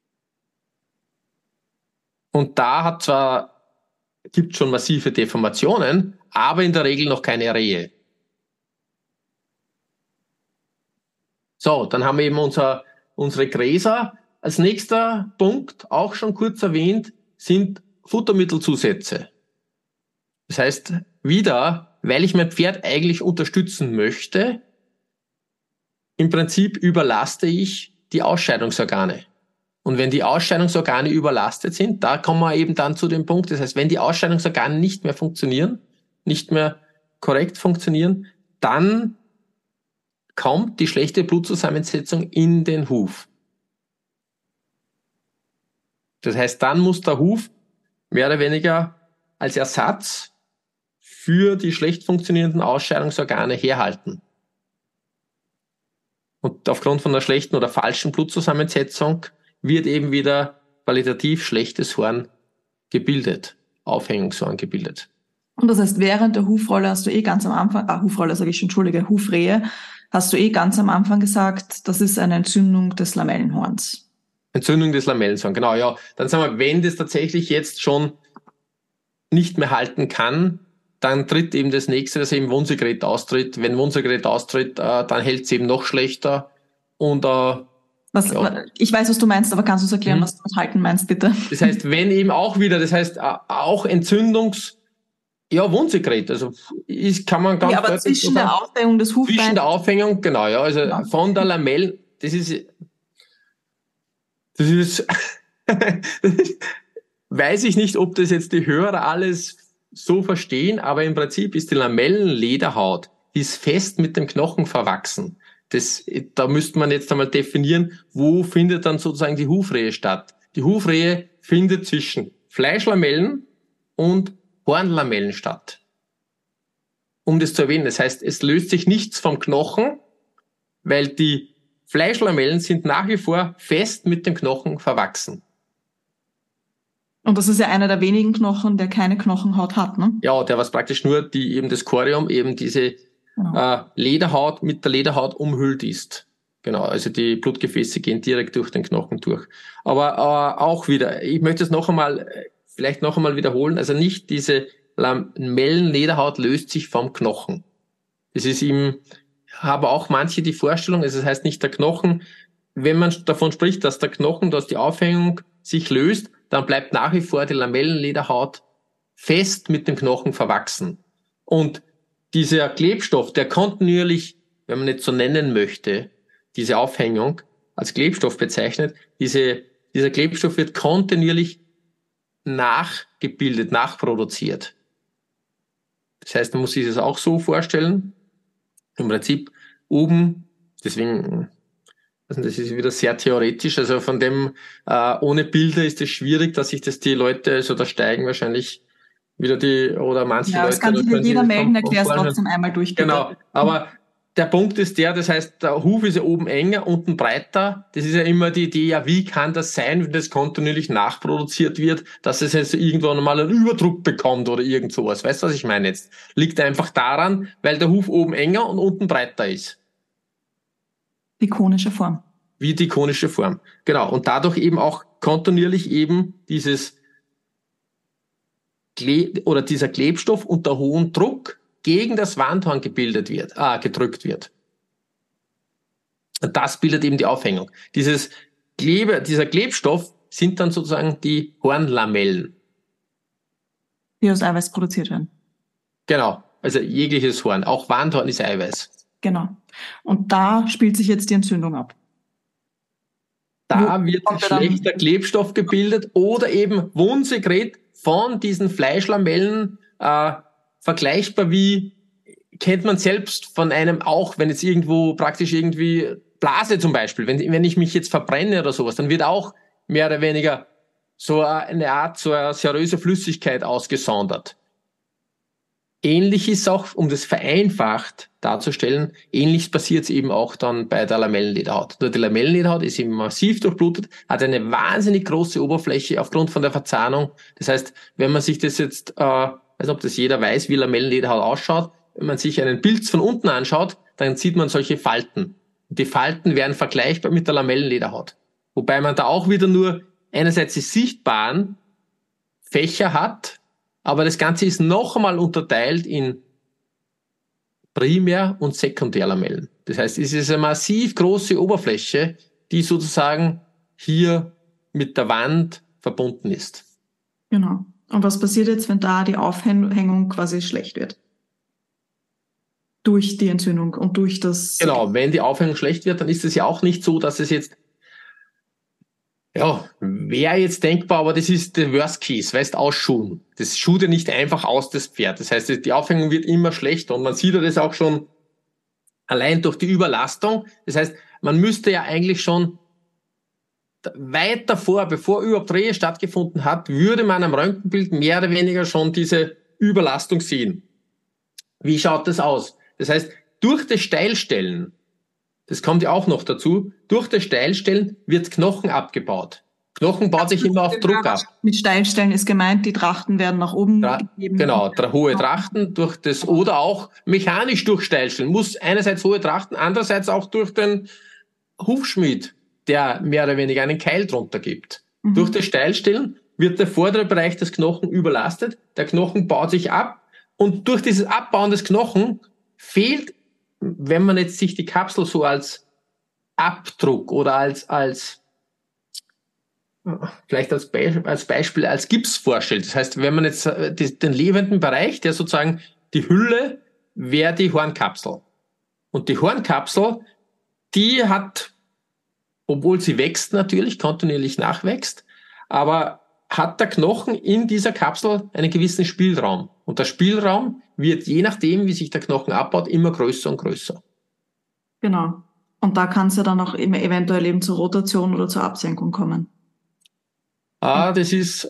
Und da gibt schon massive Deformationen, aber in der Regel noch keine Rehe. So, dann haben wir eben unsere Gräser. Als nächster Punkt, auch schon kurz erwähnt, sind Futtermittelzusätze. Das heißt, wieder, weil ich mein Pferd eigentlich unterstützen möchte, im Prinzip überlaste ich die Ausscheidungsorgane. Und wenn die Ausscheidungsorgane überlastet sind, da kommen wir eben dann zu dem Punkt, das heißt, wenn die Ausscheidungsorgane nicht mehr funktionieren, nicht mehr korrekt funktionieren, dann kommt die schlechte Blutzusammensetzung in den Huf. Das heißt, dann muss der Huf mehr oder weniger als Ersatz für die schlecht funktionierenden Ausscheidungsorgane herhalten. Und aufgrund von einer schlechten oder falschen Blutzusammensetzung wird eben wieder qualitativ schlechtes Horn gebildet, Aufhängungshorn gebildet. Und das heißt, während der Hufrolle hast du ganz am Anfang, Hufrolle sage ich schon, Entschuldige, Hufrehe, hast du ganz am Anfang gesagt, das ist eine Entzündung des Lamellenhorns. Entzündung des Lamellenhorns, genau, ja. Dann sagen wir, wenn das tatsächlich jetzt schon nicht mehr halten kann, dann tritt eben das nächste, dass eben Wundsekret austritt. Wenn Wundsekret austritt, dann hält es eben noch schlechter. Und ich weiß, was du meinst, aber kannst du es erklären, was du mit halten meinst, bitte? Das heißt, wenn eben auch wieder, das heißt auch Wundsekret, also kann man ganz aber zwischen der Aufhängung des Hufbeins... Zwischen der Aufhängung, genau, ja, also genau. Von der Lamellen, das ist weiß ich nicht, ob das jetzt die Hörer alles so verstehen, aber im Prinzip ist die Lamellenlederhaut, die ist fest mit dem Knochen verwachsen. Da müsste man jetzt einmal definieren, wo findet dann sozusagen die Hufrehe statt. Die Hufrehe findet zwischen Fleischlamellen und Hornlamellen statt. Um das zu erwähnen, das heißt, es löst sich nichts vom Knochen, weil die Fleischlamellen sind nach wie vor fest mit dem Knochen verwachsen. Und das ist ja einer der wenigen Knochen, der keine Knochenhaut hat, ne? Ja, der was praktisch nur eben das Corium, eben diese Lederhaut mit der Lederhaut umhüllt ist. Genau, also die Blutgefäße gehen direkt durch den Knochen durch. Aber auch wieder, ich möchte es vielleicht noch einmal wiederholen, also nicht diese Lamellenlederhaut löst sich vom Knochen. Es ist haben auch manche die Vorstellung, also das heißt nicht der Knochen, wenn man davon spricht, dass der Knochen, dass die Aufhängung sich löst, dann bleibt nach wie vor die Lamellenlederhaut fest mit dem Knochen verwachsen. Und dieser Klebstoff, der kontinuierlich, wenn man nicht so nennen möchte, diese Aufhängung als Klebstoff bezeichnet, dieser Klebstoff wird kontinuierlich nachgebildet, nachproduziert. Das heißt, man muss sich das auch so vorstellen, im Prinzip oben, deswegen, das ist wieder sehr theoretisch, also von dem, ohne Bilder ist es schwierig, dass sich das die Leute, also da steigen wahrscheinlich wieder oder manche Leute. Ja, das kann sich ja jeder melden, erklär es trotzdem einmal durch. Genau, aber der Punkt ist das heißt, der Huf ist ja oben enger, unten breiter. Das ist ja immer die Idee, ja, wie kann das sein, wenn das kontinuierlich nachproduziert wird, dass es jetzt irgendwann mal einen Überdruck bekommt oder irgend sowas. Weißt du, was ich meine jetzt? Liegt einfach daran, weil der Huf oben enger und unten breiter ist. Die konische Form. Wie die konische Form. Genau. Und dadurch eben auch kontinuierlich eben dieser Klebstoff unter hohem Druck gegen das Wandhorn gedrückt wird. Und das bildet eben die Aufhängung. Dieser Klebstoff sind dann sozusagen die Hornlamellen. Die aus Eiweiß produziert werden. Genau, also jegliches Horn. Auch Wandhorn ist Eiweiß. Genau. Und da spielt sich jetzt die Entzündung ab. Da wird schlechter Klebstoff gebildet oder eben Wundsekret von diesen Fleischlamellen, vergleichbar wie, kennt man selbst von einem auch, wenn jetzt irgendwo praktisch irgendwie Blase zum Beispiel, wenn ich mich jetzt verbrenne oder sowas, dann wird auch mehr oder weniger so eine Art, so eine seröse Flüssigkeit ausgesondert. Ähnlich ist auch, um das vereinfacht darzustellen, ähnlich passiert es eben auch dann bei der Lamellenlederhaut. Nur die Lamellenlederhaut ist eben massiv durchblutet, hat eine wahnsinnig große Oberfläche aufgrund von der Verzahnung. Das heißt, wenn man sich das jetzt, weiß nicht, ob das jeder weiß, wie Lamellenlederhaut ausschaut, wenn man sich einen Pilz von unten anschaut, dann sieht man solche Falten. Die Falten wären vergleichbar mit der Lamellenlederhaut. Wobei man da auch wieder nur einerseits die sichtbaren Fächer hat, aber das Ganze ist noch einmal unterteilt in Primär- und Sekundärlamellen. Das heißt, es ist eine massiv große Oberfläche, die sozusagen hier mit der Wand verbunden ist. Genau. Und was passiert jetzt, wenn da die Aufhängung quasi schlecht wird? Durch die Entzündung und durch das... Genau, wenn die Aufhängung schlecht wird, dann ist es ja auch nicht so, dass es jetzt, ja, wäre jetzt denkbar, aber das ist der Worst Case, weißt, ausschuhen. Das schut ja nicht einfach aus, das Pferd. Das heißt, die Aufhängung wird immer schlechter und man sieht ja das auch schon allein durch die Überlastung. Das heißt, man müsste ja eigentlich schon weit davor, bevor überhaupt Rehe stattgefunden hat, würde man am Röntgenbild mehr oder weniger schon diese Überlastung sehen. Wie schaut das aus? Das heißt, durch das Steilstellen, das kommt ja auch noch dazu, durch das Steilstellen wird Knochen abgebaut. Knochen baut sich immer auf Druck ab. Mit Steilstellen ist gemeint, die Trachten werden nach oben gegeben. Genau, hohe Trachten durch das, oder auch mechanisch durch Steilstellen. Muss einerseits hohe Trachten, andererseits auch durch den Hufschmied, der mehr oder weniger einen Keil drunter gibt. Mhm. Durch das Steilstellen wird der vordere Bereich des Knochen überlastet, der Knochen baut sich ab und durch dieses Abbauen des Knochen fehlt, wenn man jetzt sich die Kapsel so als Abdruck oder vielleicht als Beispiel als Gips vorstellt. Das heißt, wenn man jetzt den lebenden Bereich, der sozusagen die Hülle wäre die Hornkapsel. Und die Hornkapsel, die hat, obwohl sie wächst natürlich, kontinuierlich nachwächst, aber hat der Knochen in dieser Kapsel einen gewissen Spielraum. Und der Spielraum wird je nachdem, wie sich der Knochen abbaut, immer größer und größer. Genau. Und da kann es ja dann auch immer eventuell eben zur Rotation oder zur Absenkung kommen. Das ist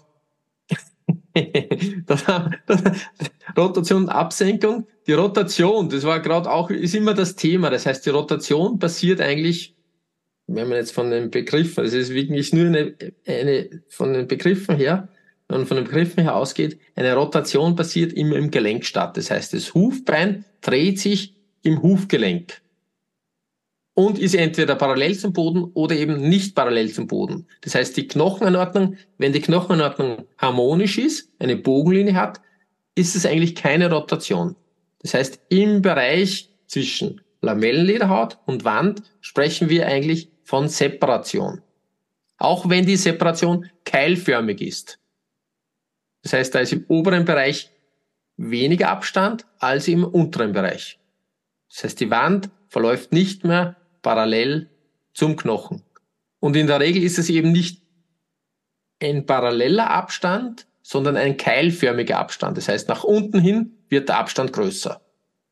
Rotation und Absenkung. Die Rotation, das war gerade auch, ist immer das Thema. Das heißt, die Rotation passiert eigentlich, wenn man jetzt von den Begriffen, das ist wirklich nur eine von den Begriffen her, wenn man von den Begriffen her ausgeht, eine Rotation passiert immer im Gelenk statt. Das heißt, das Hufbein dreht sich im Hufgelenk und ist entweder parallel zum Boden oder eben nicht parallel zum Boden. Das heißt, die Knochenanordnung, wenn die Knochenanordnung harmonisch ist, eine Bogenlinie hat, ist es eigentlich keine Rotation. Das heißt, im Bereich zwischen Lamellenlederhaut und Wand sprechen wir eigentlich von Separation. Auch wenn die Separation keilförmig ist. Das heißt, da ist im oberen Bereich weniger Abstand als im unteren Bereich. Das heißt, die Wand verläuft nicht mehr parallel zum Knochen. Und in der Regel ist es eben nicht ein paralleler Abstand, sondern ein keilförmiger Abstand. Das heißt, nach unten hin wird der Abstand größer.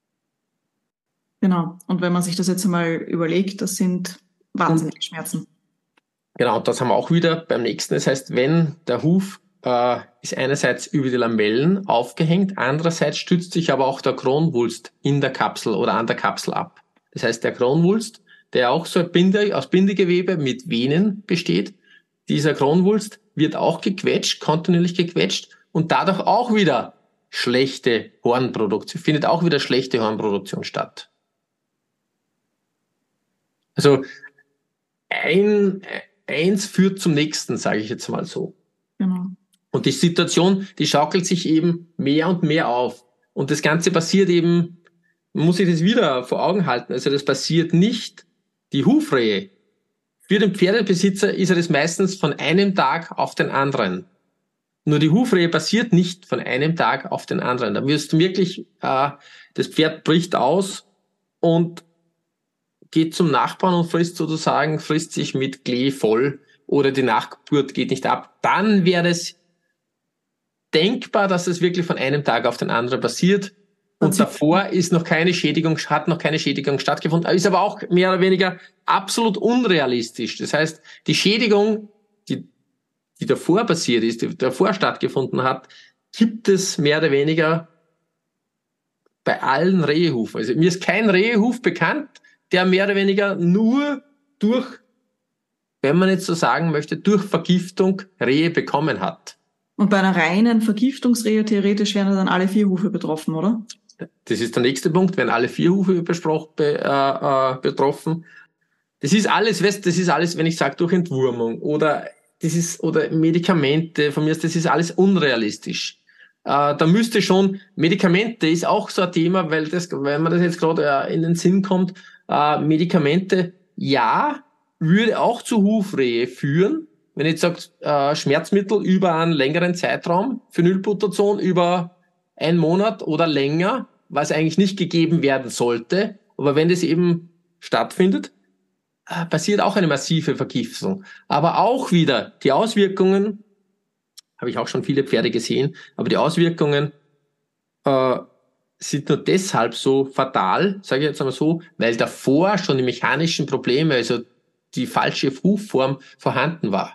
Genau. Und wenn man sich das jetzt einmal überlegt, das sind wahnsinnige Schmerzen. Genau, und das haben wir auch wieder beim nächsten. Das heißt, wenn der Huf ist einerseits über die Lamellen aufgehängt, andererseits stützt sich aber auch der Kronwulst in der Kapsel oder an der Kapsel ab. Das heißt, der Kronwulst, der auch so aus Bindegewebe mit Venen besteht, dieser Kronwulst wird auch gequetscht, kontinuierlich gequetscht und dadurch auch wieder schlechte Hornproduktion, findet auch wieder schlechte Hornproduktion statt. Also eins führt zum nächsten, sage ich jetzt mal so. Genau. Und die Situation, die schaukelt sich eben mehr und mehr auf. Und das Ganze passiert eben, man muss sich das wieder vor Augen halten, also das passiert nicht, die Hufrehe. Für den Pferdebesitzer ist das meistens von einem Tag auf den anderen. Nur die Hufrehe passiert nicht von einem Tag auf den anderen. Da wirst du wirklich, das Pferd bricht aus und geht zum Nachbarn und frisst sich mit Klee voll oder die Nachgeburt geht nicht ab. Dann wäre es denkbar, dass es wirklich von einem Tag auf den anderen passiert. Und davor ist hat noch keine Schädigung stattgefunden, ist aber auch mehr oder weniger absolut unrealistisch. Das heißt, die Schädigung, die davor passiert ist, die davor stattgefunden hat, gibt es mehr oder weniger bei allen Rehehufen. Also mir ist kein Rehehuf bekannt, der mehr oder weniger nur durch, wenn man jetzt so sagen möchte, durch Vergiftung Rehe bekommen hat. Und bei einer reinen Vergiftungsrehe theoretisch wären dann alle 4 Hufe betroffen, oder? Das ist der nächste Punkt, werden alle 4 Hufe betroffen. Das ist alles, wenn ich sage, durch Entwurmung oder Medikamente, von mir ist das ist alles unrealistisch. Da müsste schon, Medikamente ist auch so ein Thema, weil mir das jetzt gerade in den Sinn kommt, Medikamente, ja, würde auch zu Hufrehe führen, wenn ich jetzt sage, Schmerzmittel über einen längeren Zeitraum, Phenylbutazon über 1 Monat oder länger, was eigentlich nicht gegeben werden sollte, aber wenn das eben stattfindet, passiert auch eine massive Vergiftung. Aber auch wieder die Auswirkungen, habe ich auch schon viele Pferde gesehen, aber die Auswirkungen sind nur deshalb so fatal, sage ich jetzt einmal so, weil davor schon die mechanischen Probleme, also die falsche Hufform vorhanden war.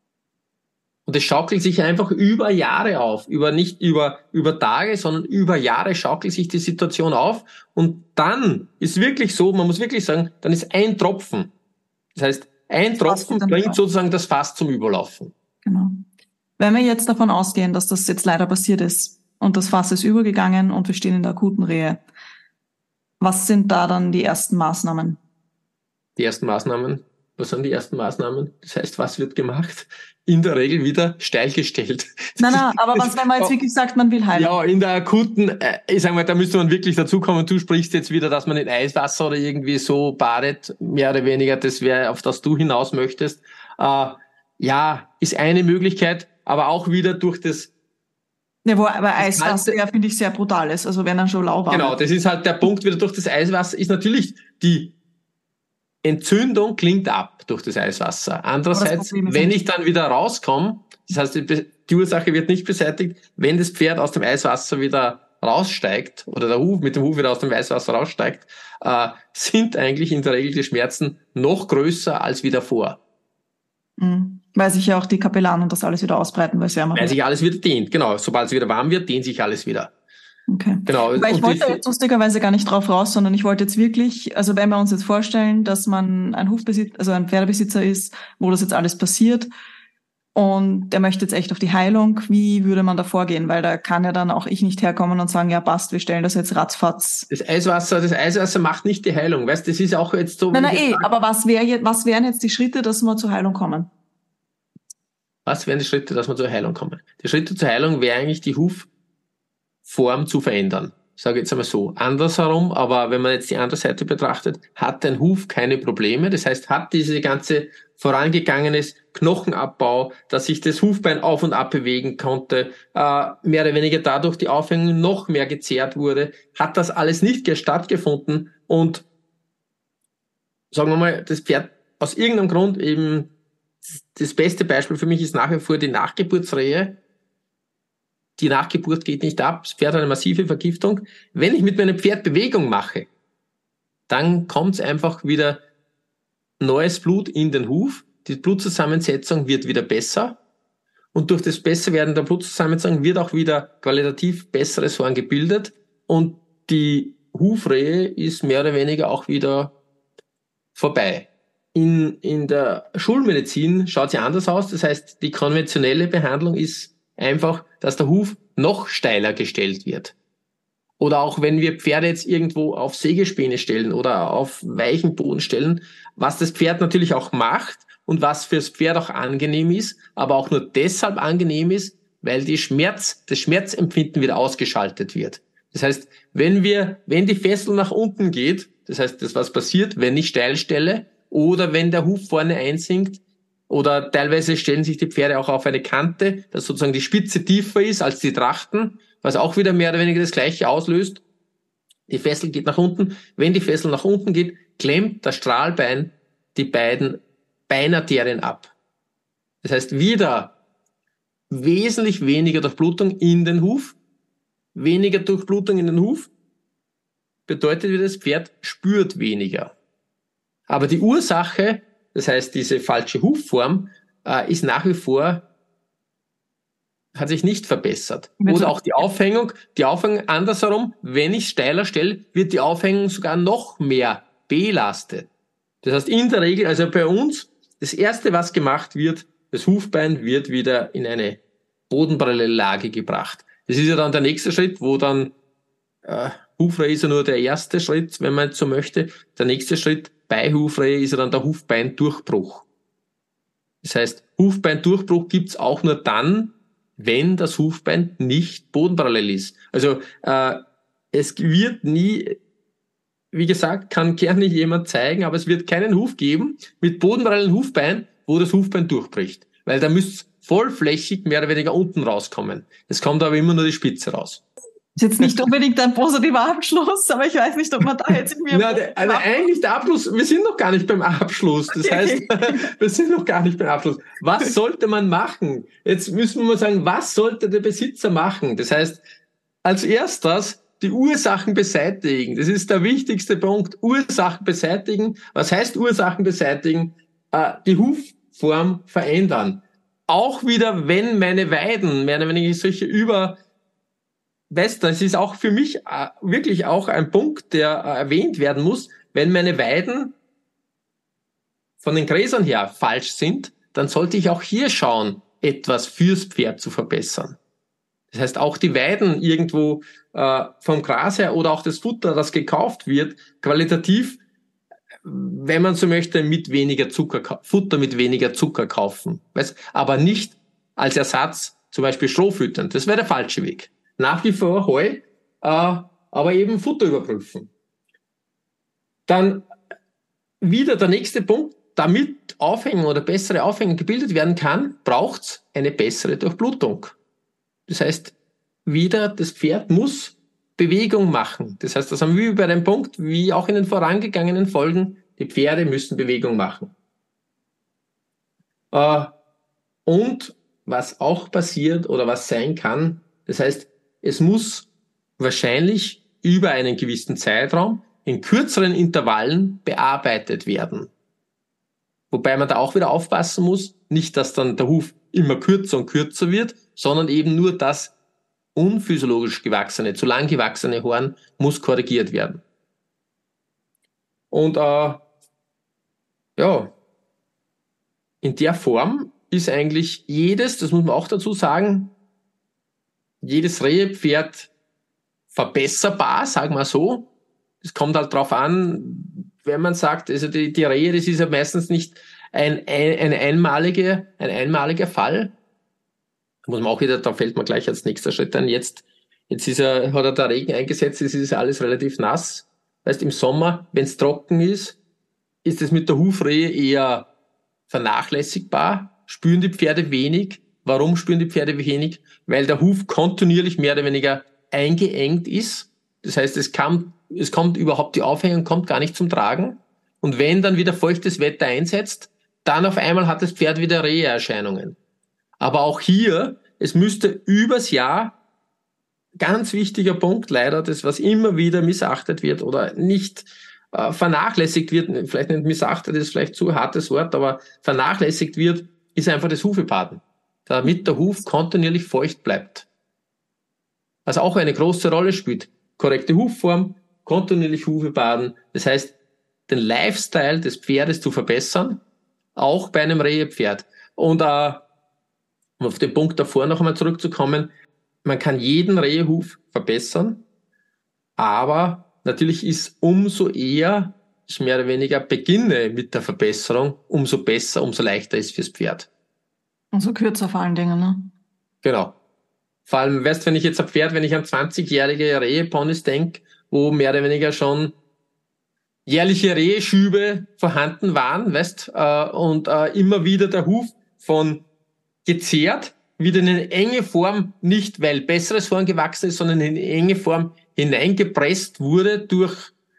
Und es schaukelt sich einfach über Jahre auf, nicht über Tage, sondern über Jahre schaukelt sich die Situation auf. Und dann ist wirklich so, man muss wirklich sagen, dann ist ein Tropfen. Das heißt, ein Tropfen bringt sozusagen das Fass zum Überlaufen. Genau. Wenn wir jetzt davon ausgehen, dass das jetzt leider passiert ist und das Fass ist übergegangen und wir stehen in der akuten Rehe, was sind da dann die ersten Maßnahmen? Die ersten Maßnahmen? Was sind die ersten Maßnahmen? Das heißt, was wird gemacht? In der Regel wieder steil gestellt. Nein, aber was, wenn man jetzt wirklich sagt, man will heilen? Ja, in der akuten, ich sag mal, da müsste man wirklich dazukommen. Du sprichst jetzt wieder, dass man in Eiswasser oder irgendwie so badet, mehr oder weniger, das wäre, auf das du hinaus möchtest. Ja, ist eine Möglichkeit, aber auch wieder durch das. Ja, aber Eiswasser, ja, finde ich sehr brutal ist, also wenn dann schon lauwarm. Genau, das ist halt der Punkt wieder durch das Eiswasser, ist natürlich die Entzündung klingt ab durch das Eiswasser. Andererseits, wenn ich dann wieder rauskomme, das heißt, die Ursache wird nicht beseitigt, wenn das Pferd aus dem Eiswasser wieder raussteigt oder der Huf mit dem Huf wieder aus dem Eiswasser raussteigt, sind eigentlich in der Regel die Schmerzen noch größer als wie davor. Mhm. Weil sich ja auch die Kapillaren und das alles wieder ausbreiten, weil sich alles wieder dehnt, genau. Sobald es wieder warm wird, dehnt sich alles wieder. Okay. Genau. Weil ich wollte jetzt lustigerweise gar nicht drauf raus, sondern ich wollte jetzt wirklich, also wenn wir uns jetzt vorstellen, dass man ein Pferdebesitzer ist, wo das jetzt alles passiert und der möchte jetzt echt auf die Heilung, wie würde man da vorgehen? Weil da kann ja dann auch ich nicht herkommen und sagen, ja passt, wir stellen das jetzt ratzfatz. Das Eiswasser macht nicht die Heilung, weißt, das ist auch jetzt so. Nein, aber was wären jetzt die Schritte, dass wir zur Heilung kommen? Was wären die Schritte, dass wir zur Heilung kommen? Die Schritte zur Heilung wäre eigentlich die Hufform zu verändern. Ich sage jetzt einmal so, andersherum, aber wenn man jetzt die andere Seite betrachtet, hat ein Huf keine Probleme. Das heißt, hat diese ganze vorangegangenes Knochenabbau, dass sich das Hufbein auf und ab bewegen konnte, mehr oder weniger dadurch die Aufhängung noch mehr gezerrt wurde, hat das alles nicht stattgefunden und sagen wir mal, das Pferd aus irgendeinem Grund eben, das beste Beispiel für mich ist nach wie vor die Nachgeburtsrehe. Die Nachgeburt geht nicht ab, das Pferd hat eine massive Vergiftung. Wenn ich mit meinem Pferd Bewegung mache, dann kommt einfach wieder neues Blut in den Huf. Die Blutzusammensetzung wird wieder besser. Und durch das Besserwerden der Blutzusammensetzung wird auch wieder qualitativ besseres Horn gebildet. Und die Hufrehe ist mehr oder weniger auch wieder vorbei. In der Schulmedizin schaut sie anders aus. Das heißt, die konventionelle Behandlung ist einfach, dass der Huf noch steiler gestellt wird. Oder auch wenn wir Pferde jetzt irgendwo auf Sägespäne stellen oder auf weichen Boden stellen, was das Pferd natürlich auch macht und was fürs Pferd auch angenehm ist, aber auch nur deshalb angenehm ist, weil das Schmerzempfinden wieder ausgeschaltet wird. Das heißt, wenn die Fessel nach unten geht, das heißt, das was passiert, wenn ich steil stelle oder wenn der Huf vorne einsinkt, oder teilweise stellen sich die Pferde auch auf eine Kante, dass sozusagen die Spitze tiefer ist als die Trachten, was auch wieder mehr oder weniger das Gleiche auslöst. Die Fessel geht nach unten. Wenn die Fessel nach unten geht, klemmt das Strahlbein die beiden Beinarterien ab. Das heißt, wieder wesentlich weniger Durchblutung in den Huf, weniger Durchblutung in den Huf, bedeutet wieder, das Pferd spürt weniger. Aber die Ursache, das heißt diese falsche Hufform, ist nach wie vor, hat sich nicht verbessert. Oder auch die Aufhängung andersherum, wenn ich steiler stelle, wird die Aufhängung sogar noch mehr belastet. Das heißt, in der Regel, also bei uns, das Erste, was gemacht wird, das Hufbein wird wieder in eine bodenparallele Lage gebracht. Das ist ja dann der nächste Schritt, wo dann Hufrehe ist ja nur der erste Schritt, wenn man jetzt so möchte. Der nächste Schritt bei Hufrehe ist ja dann der Hufbeindurchbruch. Das heißt, Hufbeindurchbruch gibt's auch nur dann, wenn das Hufbein nicht bodenparallel ist. Also es wird nie, wie gesagt, kann gerne jemand zeigen, aber es wird keinen Huf geben mit bodenparallelen Hufbein, wo das Hufbein durchbricht. Weil da müsste vollflächig mehr oder weniger unten rauskommen. Es kommt aber immer nur die Spitze raus. Ist jetzt nicht unbedingt ein positiver Abschluss, aber ich weiß nicht, ob man da jetzt in mir... Also eigentlich der Abschluss, wir sind noch gar nicht beim Abschluss. Das heißt, wir sind noch gar nicht beim Abschluss. Was sollte man machen? Jetzt müssen wir mal sagen, was sollte der Besitzer machen? Das heißt, als erstes die Ursachen beseitigen. Das ist der wichtigste Punkt. Ursachen beseitigen. Was heißt Ursachen beseitigen? Die Hufform verändern. Auch wieder, wenn meine Weiden, wenn ich solche Weißt du, das ist auch für mich wirklich auch ein Punkt, der erwähnt werden muss. Wenn meine Weiden von den Gräsern her falsch sind, dann sollte ich auch hier schauen, etwas fürs Pferd zu verbessern. Das heißt, auch die Weiden irgendwo vom Gras her oder auch das Futter, das gekauft wird, qualitativ, wenn man so möchte, mit weniger Futter mit weniger Zucker kaufen. Weißt? Aber nicht als Ersatz zum Beispiel Stroh füttern. Das wäre der falsche Weg. Nach wie vor Heu, aber eben Futter überprüfen. Dann wieder der nächste Punkt, damit Aufhängung oder bessere Aufhängung gebildet werden kann, braucht's eine bessere Durchblutung. Das heißt, wieder das Pferd muss Bewegung machen. Das heißt, das haben wir bei dem Punkt, wie auch in den vorangegangenen Folgen, die Pferde müssen Bewegung machen. Und was auch passiert oder was sein kann, das heißt, es muss wahrscheinlich über einen gewissen Zeitraum in kürzeren Intervallen bearbeitet werden. Wobei man da auch wieder aufpassen muss, nicht, dass dann der Huf immer kürzer und kürzer wird, sondern eben nur das unphysiologisch gewachsene, zu lang gewachsene Horn muss korrigiert werden. Und in der Form ist eigentlich das muss man auch dazu sagen, jedes Rehepferd verbesserbar, sagen wir so. Es kommt halt drauf an, wenn man sagt, also die Rehe, das ist ja meistens nicht ein einmaliger Fall. Da muss man auch wieder, da fällt man gleich als nächster Schritt ein. Jetzt hat er der Regen eingesetzt, es ist alles relativ nass. Weißt, im Sommer, wenn es trocken ist es mit der Hufrehe eher vernachlässigbar. Spüren die Pferde wenig. Warum spüren die Pferde wenig? Weil der Huf kontinuierlich mehr oder weniger eingeengt ist. Das heißt, es kommt überhaupt, die Aufhängung kommt gar nicht zum Tragen. Und wenn dann wieder feuchtes Wetter einsetzt, dann auf einmal hat das Pferd wieder Reheerscheinungen. Aber auch hier, es müsste übers Jahr, ganz wichtiger Punkt leider, das was immer wieder missachtet wird oder nicht vernachlässigt wird, vielleicht nicht missachtet, ist vielleicht zu hartes Wort, aber vernachlässigt wird, ist einfach das Hufebaden, damit der Huf kontinuierlich feucht bleibt. Also auch eine große Rolle spielt. Korrekte Hufform, kontinuierlich Hufebaden, das heißt, den Lifestyle des Pferdes zu verbessern, auch bei einem Rehepferd. Und um auf den Punkt davor noch einmal zurückzukommen, man kann jeden Rehehuf verbessern, aber natürlich ist umso eher, ich mehr oder weniger beginne mit der Verbesserung, umso besser, umso leichter ist fürs Pferd. Und so kürzer vor allen Dingen, ne? Genau. Vor allem, weißt, wenn ich an 20-jährige Reheponys denke, wo mehr oder weniger schon jährliche Reheschübe vorhanden waren, weißt, und immer wieder der Huf von gezehrt, wieder in eine enge Form, nicht weil besseres Horn gewachsen ist, sondern in eine enge Form hineingepresst wurde durch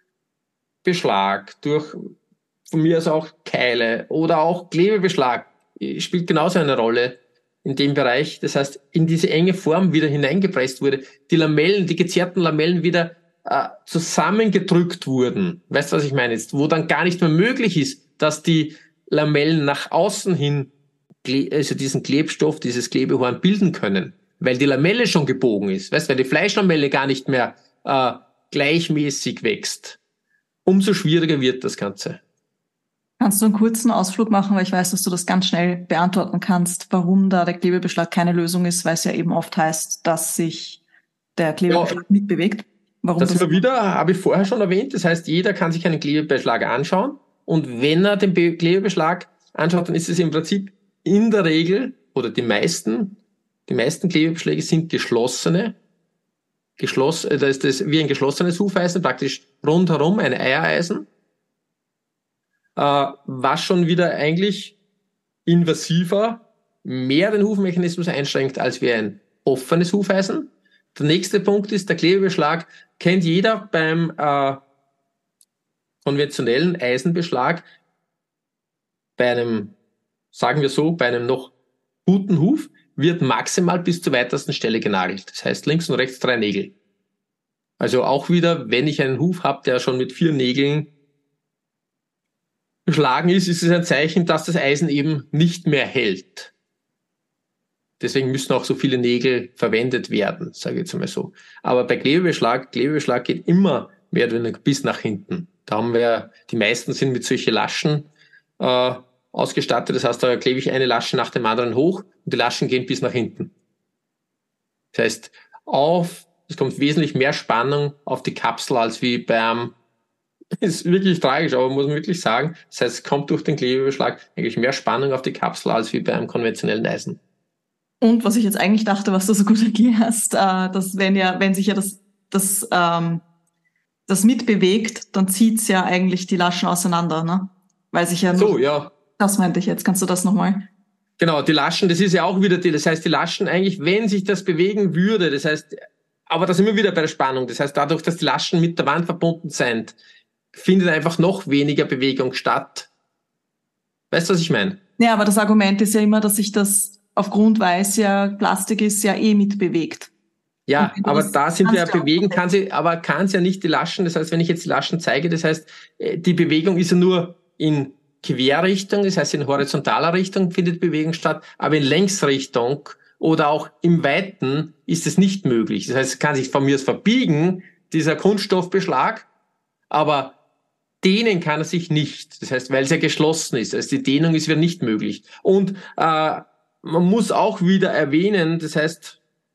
Beschlag, durch von mir aus auch Keile oder auch Klebebeschlag, spielt genauso eine Rolle in dem Bereich. Das heißt, in diese enge Form wieder hineingepresst wurde, die Lamellen, die gezerrten Lamellen wieder zusammengedrückt wurden, weißt du, was ich meine jetzt, wo dann gar nicht mehr möglich ist, dass die Lamellen nach außen hin also diesen Klebstoff, dieses Klebehorn bilden können, weil die Lamelle schon gebogen ist, weißt, weil die Fleischlamelle gar nicht mehr gleichmäßig wächst. Umso schwieriger wird das Ganze. Kannst du einen kurzen Ausflug machen, weil ich weiß, dass du das ganz schnell beantworten kannst, warum da der Klebebeschlag keine Lösung ist, weil es ja eben oft heißt, dass sich der Klebebeschlag mitbewegt. Warum das immer wieder, habe ich vorher schon erwähnt, das heißt, jeder kann sich einen Klebebeschlag anschauen und wenn er den Klebebeschlag anschaut, dann ist es im Prinzip in der Regel, oder die meisten Klebebeschläge sind geschlossene. Da ist das wie ein geschlossenes Hufeisen, praktisch rundherum ein Eiereisen, was schon wieder eigentlich invasiver mehr den Hufmechanismus einschränkt als wie ein offenes Hufeisen. Der nächste Punkt ist, der Klebebeschlag kennt jeder beim konventionellen Eisenbeschlag bei einem, sagen wir so, bei einem noch guten Huf wird maximal bis zur weitesten Stelle genagelt. Das heißt links und rechts 3 Nägel. Also auch wieder, wenn ich einen Huf habe, der schon mit 4 Nägeln beschlagen ist, ist es ein Zeichen, dass das Eisen eben nicht mehr hält. Deswegen müssen auch so viele Nägel verwendet werden, sage ich jetzt einmal so. Aber bei Klebebeschlag geht immer mehr oder weniger bis nach hinten. Da haben wir, die meisten sind mit solchen Laschen ausgestattet. Das heißt, da klebe ich eine Lasche nach dem anderen hoch und die Laschen gehen bis nach hinten. Das heißt, es kommt wesentlich mehr Spannung auf die Kapsel als wie beim, ist wirklich tragisch, aber muss man wirklich sagen. Das heißt, es kommt durch den Klebebeschlag eigentlich mehr Spannung auf die Kapsel als wie beim konventionellen Eisen. Und was ich jetzt eigentlich dachte, was du so gut erklärst, dass wenn sich ja das mitbewegt, dann zieht's ja eigentlich die Laschen auseinander, ne? Weil sich ja nur, so, ja. Das meinte ich jetzt. Kannst du das nochmal? Genau, die Laschen, das ist ja auch wieder das heißt, die Laschen eigentlich, wenn sich das bewegen würde, das heißt, aber da sind wir wieder bei der Spannung, das heißt, dadurch, dass die Laschen mit der Wand verbunden sind, findet einfach noch weniger Bewegung statt. Weißt du, was ich meine? Ja, aber das Argument ist ja immer, dass sich das aufgrund, weil es ja Plastik ist, ja mitbewegt. Ja, aber da sind wir ja bewegen, kann es ja nicht die Laschen, das heißt, wenn ich jetzt die Laschen zeige, das heißt, die Bewegung ist ja nur in Querrichtung, das heißt in horizontaler Richtung findet Bewegung statt, aber in Längsrichtung oder auch im Weiten ist es nicht möglich. Das heißt, es kann sich von mir aus verbiegen, dieser Kunststoffbeschlag, aber dehnen kann er sich nicht. Das heißt, weil es ja geschlossen ist. Also die Dehnung ist wieder nicht möglich. Und man muss auch wieder erwähnen, das heißt,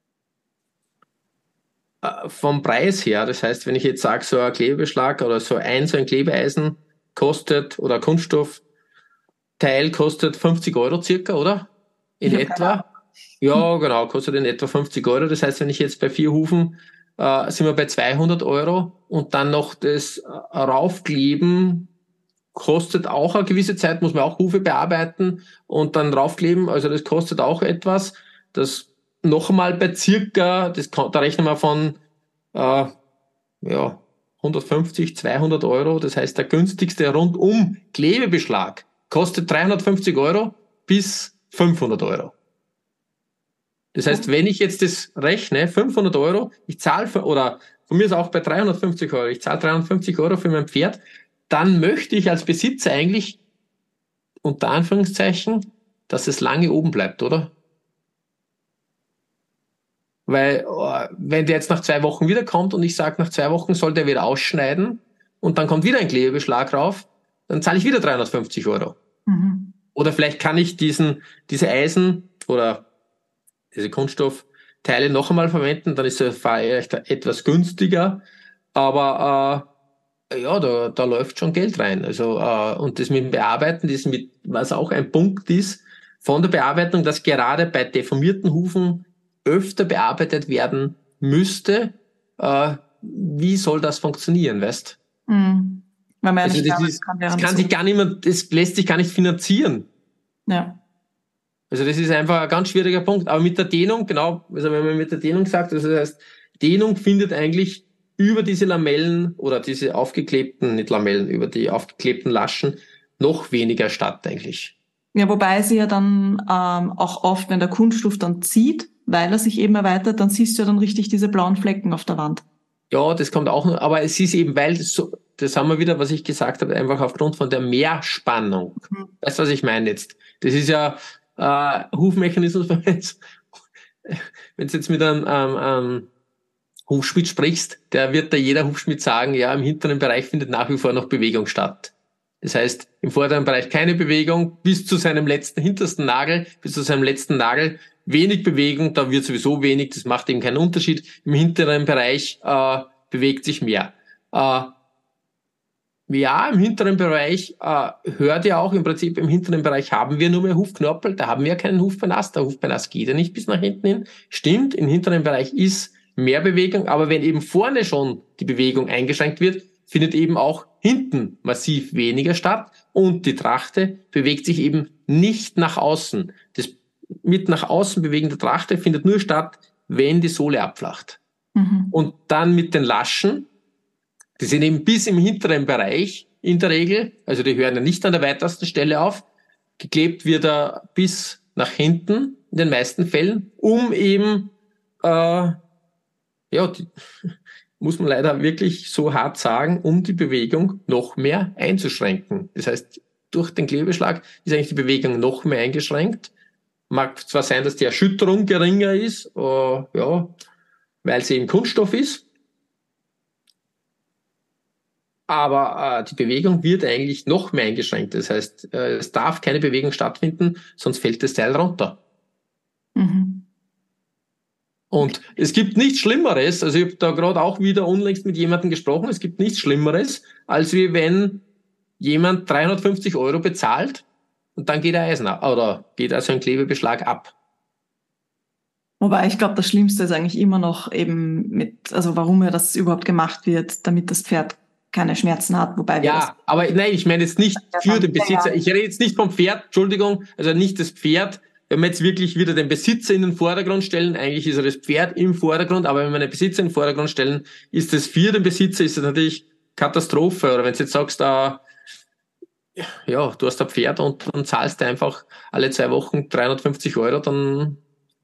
vom Preis her, das heißt, wenn ich jetzt sage, so ein Klebebeschlag oder so ein Klebeeisen kostet, oder Kunststoffteil kostet 50 € circa, oder? In etwa. Ja, genau, kostet in etwa 50 €. Das heißt, wenn ich jetzt bei 4 Hufen sind wir bei 200 € und dann noch das Raufkleben kostet auch eine gewisse Zeit, muss man auch Hufe bearbeiten und dann raufkleben, also das kostet auch etwas. Das noch einmal bei circa, da rechnen wir von 150, 200 €. Das heißt, der günstigste rundum Klebebeschlag kostet 350 € bis 500 €. Das heißt, wenn ich jetzt das rechne, 500 €, ich zahle, oder von mir ist auch bei 350 €, ich zahle 350 € für mein Pferd, dann möchte ich als Besitzer eigentlich, unter Anführungszeichen, dass es lange oben bleibt, oder? Weil, wenn der jetzt nach 2 Wochen wiederkommt und ich sage, nach 2 Wochen soll der wieder ausschneiden und dann kommt wieder ein Klebebeschlag rauf, dann zahle ich wieder 350 €. Mhm. Oder vielleicht kann ich diese Eisen oder diese Kunststoffteile noch einmal verwenden, dann ist es vielleicht etwas günstiger, aber da läuft schon Geld rein. Also und das mit dem Bearbeiten, was auch ein Punkt ist von der Bearbeitung, dass gerade bei deformierten Hufen öfter bearbeitet werden müsste. Wie soll das funktionieren, weißt? Mhm. Also das lässt sich gar nicht finanzieren. Ja. Also das ist einfach ein ganz schwieriger Punkt. Aber mit der Dehnung, genau, also wenn man mit der Dehnung sagt, also das heißt, Dehnung findet eigentlich über diese Lamellen oder diese aufgeklebten, nicht Lamellen, über die aufgeklebten Laschen noch weniger statt eigentlich. Ja, wobei sie ja dann auch oft, wenn der Kunststoff dann zieht, weil er sich eben erweitert, dann siehst du ja dann richtig diese blauen Flecken auf der Wand. ja, das kommt auch noch, aber es ist eben, weil das haben wir wieder, was ich gesagt habe, einfach aufgrund von der Mehrspannung. Weißt du, was ich meine jetzt? Das ist ja Hufmechanismus, wenn du jetzt mit einem Hufschmied sprichst, der wird da jeder Hufschmied sagen, ja, im hinteren Bereich findet nach wie vor noch Bewegung statt. Das heißt, im vorderen Bereich keine Bewegung, bis zu seinem hintersten Nagel, bis zu seinem letzten Nagel wenig Bewegung, da wird sowieso wenig, das macht eben keinen Unterschied. Im hinteren Bereich bewegt sich mehr. Ja, im hinteren Bereich hört ihr auch, im Prinzip im hinteren Bereich haben wir nur mehr Hufknorpel, da haben wir keinen Hufbeinast, der Hufbeinast geht ja nicht bis nach hinten hin. Stimmt, im hinteren Bereich ist mehr Bewegung, aber wenn eben vorne schon die Bewegung eingeschränkt wird, findet eben auch hinten massiv weniger statt und die Trachte bewegt sich eben nicht nach außen. Das mit nach außen bewegen der Trachte findet nur statt, wenn die Sohle abflacht. Mhm. Und dann mit den Laschen, die sind eben bis im hinteren Bereich in der Regel, also die hören ja nicht an der weitesten Stelle auf, geklebt wird er bis nach hinten in den meisten Fällen, um eben, muss man leider wirklich so hart sagen, um die Bewegung noch mehr einzuschränken. Das heißt, durch den Klebeschlag ist eigentlich die Bewegung noch mehr eingeschränkt. Mag zwar sein, dass die Erschütterung geringer ist, weil sie eben Kunststoff ist, aber die Bewegung wird eigentlich noch mehr eingeschränkt. Das heißt, es darf keine Bewegung stattfinden, sonst fällt das Teil runter. Mhm. Und es gibt nichts Schlimmeres, also ich habe da gerade auch wieder unlängst mit jemandem gesprochen, es gibt nichts Schlimmeres, als wie wenn jemand 350 € bezahlt und dann geht geht also ein Klebebeschlag ab. Wobei ich glaube, das Schlimmste ist eigentlich immer noch eben warum ja das überhaupt gemacht wird, damit das Pferd keine Schmerzen hat, wobei wir ja, aber nein, ich meine jetzt nicht für den Besitzer, ich rede jetzt nicht vom Pferd, Entschuldigung, also nicht das Pferd. Wenn wir jetzt wirklich wieder den Besitzer in den Vordergrund stellen, eigentlich ist ja das Pferd im Vordergrund, aber wenn wir den Besitzer in den Vordergrund stellen, ist das für den Besitzer, ist das natürlich Katastrophe. Oder wenn du jetzt sagst, du hast ein Pferd und dann zahlst du einfach alle 2 Wochen 350 €,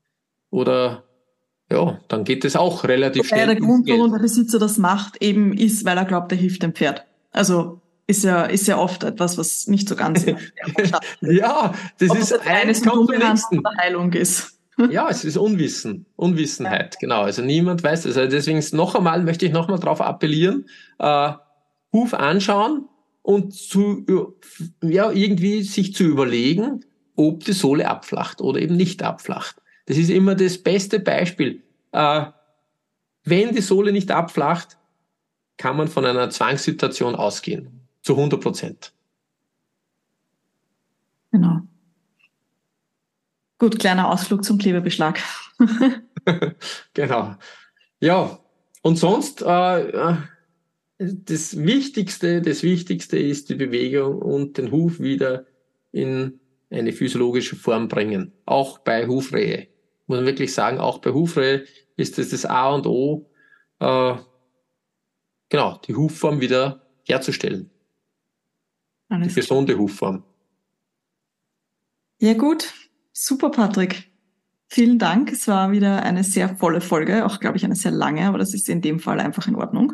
dann geht das auch relativ schnell. Der Grund, warum der Besitzer das macht, eben ist, weil er glaubt, er hilft dem Pferd. Also ist ja oft etwas, was nicht so ganz ja, das ist eines kommt zum nächsten. Heilung ist. Ja, es ist Unwissenheit, genau. Also niemand weiß das. Also deswegen möchte ich nochmal darauf appellieren, Huf anschauen und irgendwie sich zu überlegen, ob die Sohle abflacht oder eben nicht abflacht. Das ist immer das beste Beispiel. Wenn die Sohle nicht abflacht, kann man von einer Zwangssituation ausgehen. Zu 100%. Genau. Gut, kleiner Ausflug zum Klebebeschlag. Genau. Ja, und sonst das Wichtigste ist die Bewegung und den Huf wieder in eine physiologische Form bringen. Auch bei Hufrehe. Muss man wirklich sagen, auch bei Hufrehe ist das A und O, die Hufform wieder herzustellen. Die gesunde Hufform. Ja gut, super Patrick. Vielen Dank. Es war wieder eine sehr volle Folge, auch glaube ich eine sehr lange, aber das ist in dem Fall einfach in Ordnung.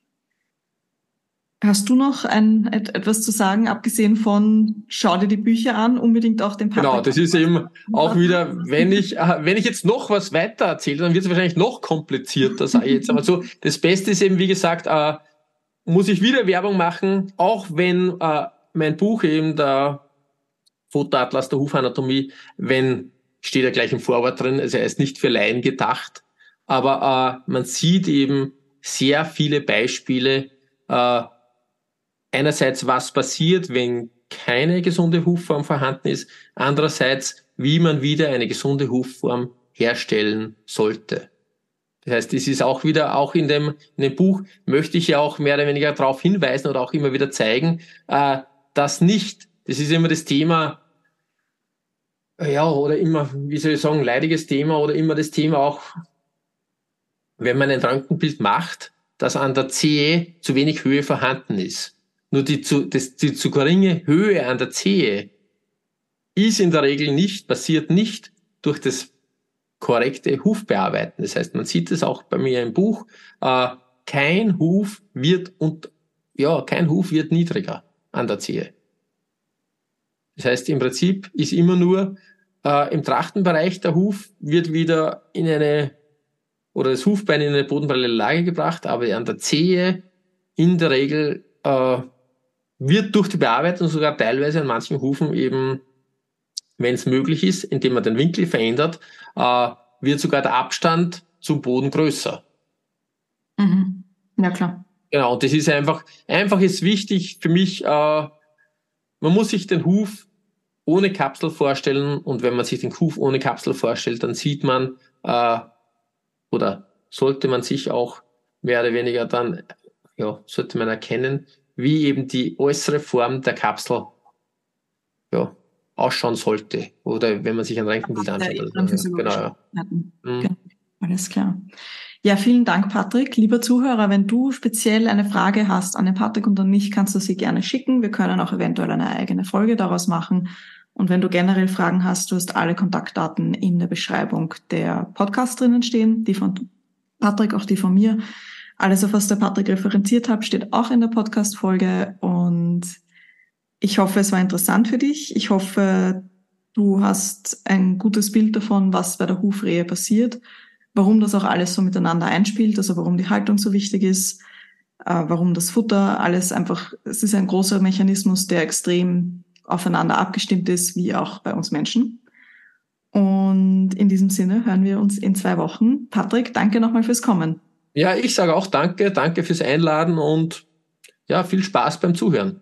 Hast du noch etwas zu sagen, abgesehen von schau dir die Bücher an, unbedingt auch den Patrick? Genau, das ist eben auch wieder, wenn ich jetzt noch was weiter erzähle, dann wird es wahrscheinlich noch komplizierter, sage ich jetzt einmal so. Das Beste ist eben, wie gesagt, muss ich wieder Werbung machen, auch wenn mein Buch eben der Fotoatlas der Hufanatomie, steht ja gleich im Vorwort drin, also er ist nicht für Laien gedacht, aber man sieht eben sehr viele Beispiele, einerseits, was passiert, wenn keine gesunde Hufform vorhanden ist, andererseits, wie man wieder eine gesunde Hufform herstellen sollte. Das heißt, es ist auch in dem Buch möchte ich ja auch mehr oder weniger darauf hinweisen oder auch immer wieder zeigen, das ist immer das Thema, oder immer, wie soll ich sagen, leidiges Thema oder immer das Thema auch, wenn man ein Röntgenbild macht, dass an der Zehe zu wenig Höhe vorhanden ist. Nur die zu geringe Höhe an der Zehe ist in der Regel passiert nicht durch das korrekte Hufbearbeiten. Das heißt, man sieht es auch bei mir im Buch, kein Huf wird niedriger an der Zehe. Das heißt, im Prinzip ist immer nur im Trachtenbereich der Huf wird wieder das Hufbein in eine bodenparallele Lage gebracht, aber an der Zehe in der Regel wird durch die Bearbeitung sogar teilweise an manchen Hufen eben, wenn es möglich ist, indem man den Winkel verändert, wird sogar der Abstand zum Boden größer. Mhm. Ja, klar. Genau, und das ist einfach ist wichtig für mich, man muss sich den Huf ohne Kapsel vorstellen, und wenn man sich den Huf ohne Kapsel vorstellt, dann sieht man, oder sollte man sich auch mehr oder weniger dann, sollte man erkennen, wie eben die äußere Form der Kapsel ausschauen sollte. Oder wenn man sich ein Röntgenbild anschaut. Genau, ja. Genau. Alles klar. Ja, vielen Dank, Patrick. Lieber Zuhörer, wenn du speziell eine Frage hast an den Patrick und an mich, kannst du sie gerne schicken. Wir können auch eventuell eine eigene Folge daraus machen. Und wenn du generell Fragen hast, du hast alle Kontaktdaten in der Beschreibung der Podcast drinnen stehen, die von Patrick, auch die von mir. Alles, auf was der Patrick referenziert hat, steht auch in der Podcast-Folge, und ich hoffe, es war interessant für dich. Ich hoffe, du hast ein gutes Bild davon, was bei der Hufrehe passiert, warum das auch alles so miteinander einspielt, also warum die Haltung so wichtig ist, warum das Futter alles einfach, es ist ein großer Mechanismus, der extrem aufeinander abgestimmt ist, wie auch bei uns Menschen. Und in diesem Sinne hören wir uns in 2 Wochen. Patrick, danke nochmal fürs Kommen. Ja, ich sage auch danke fürs Einladen und ja, viel Spaß beim Zuhören.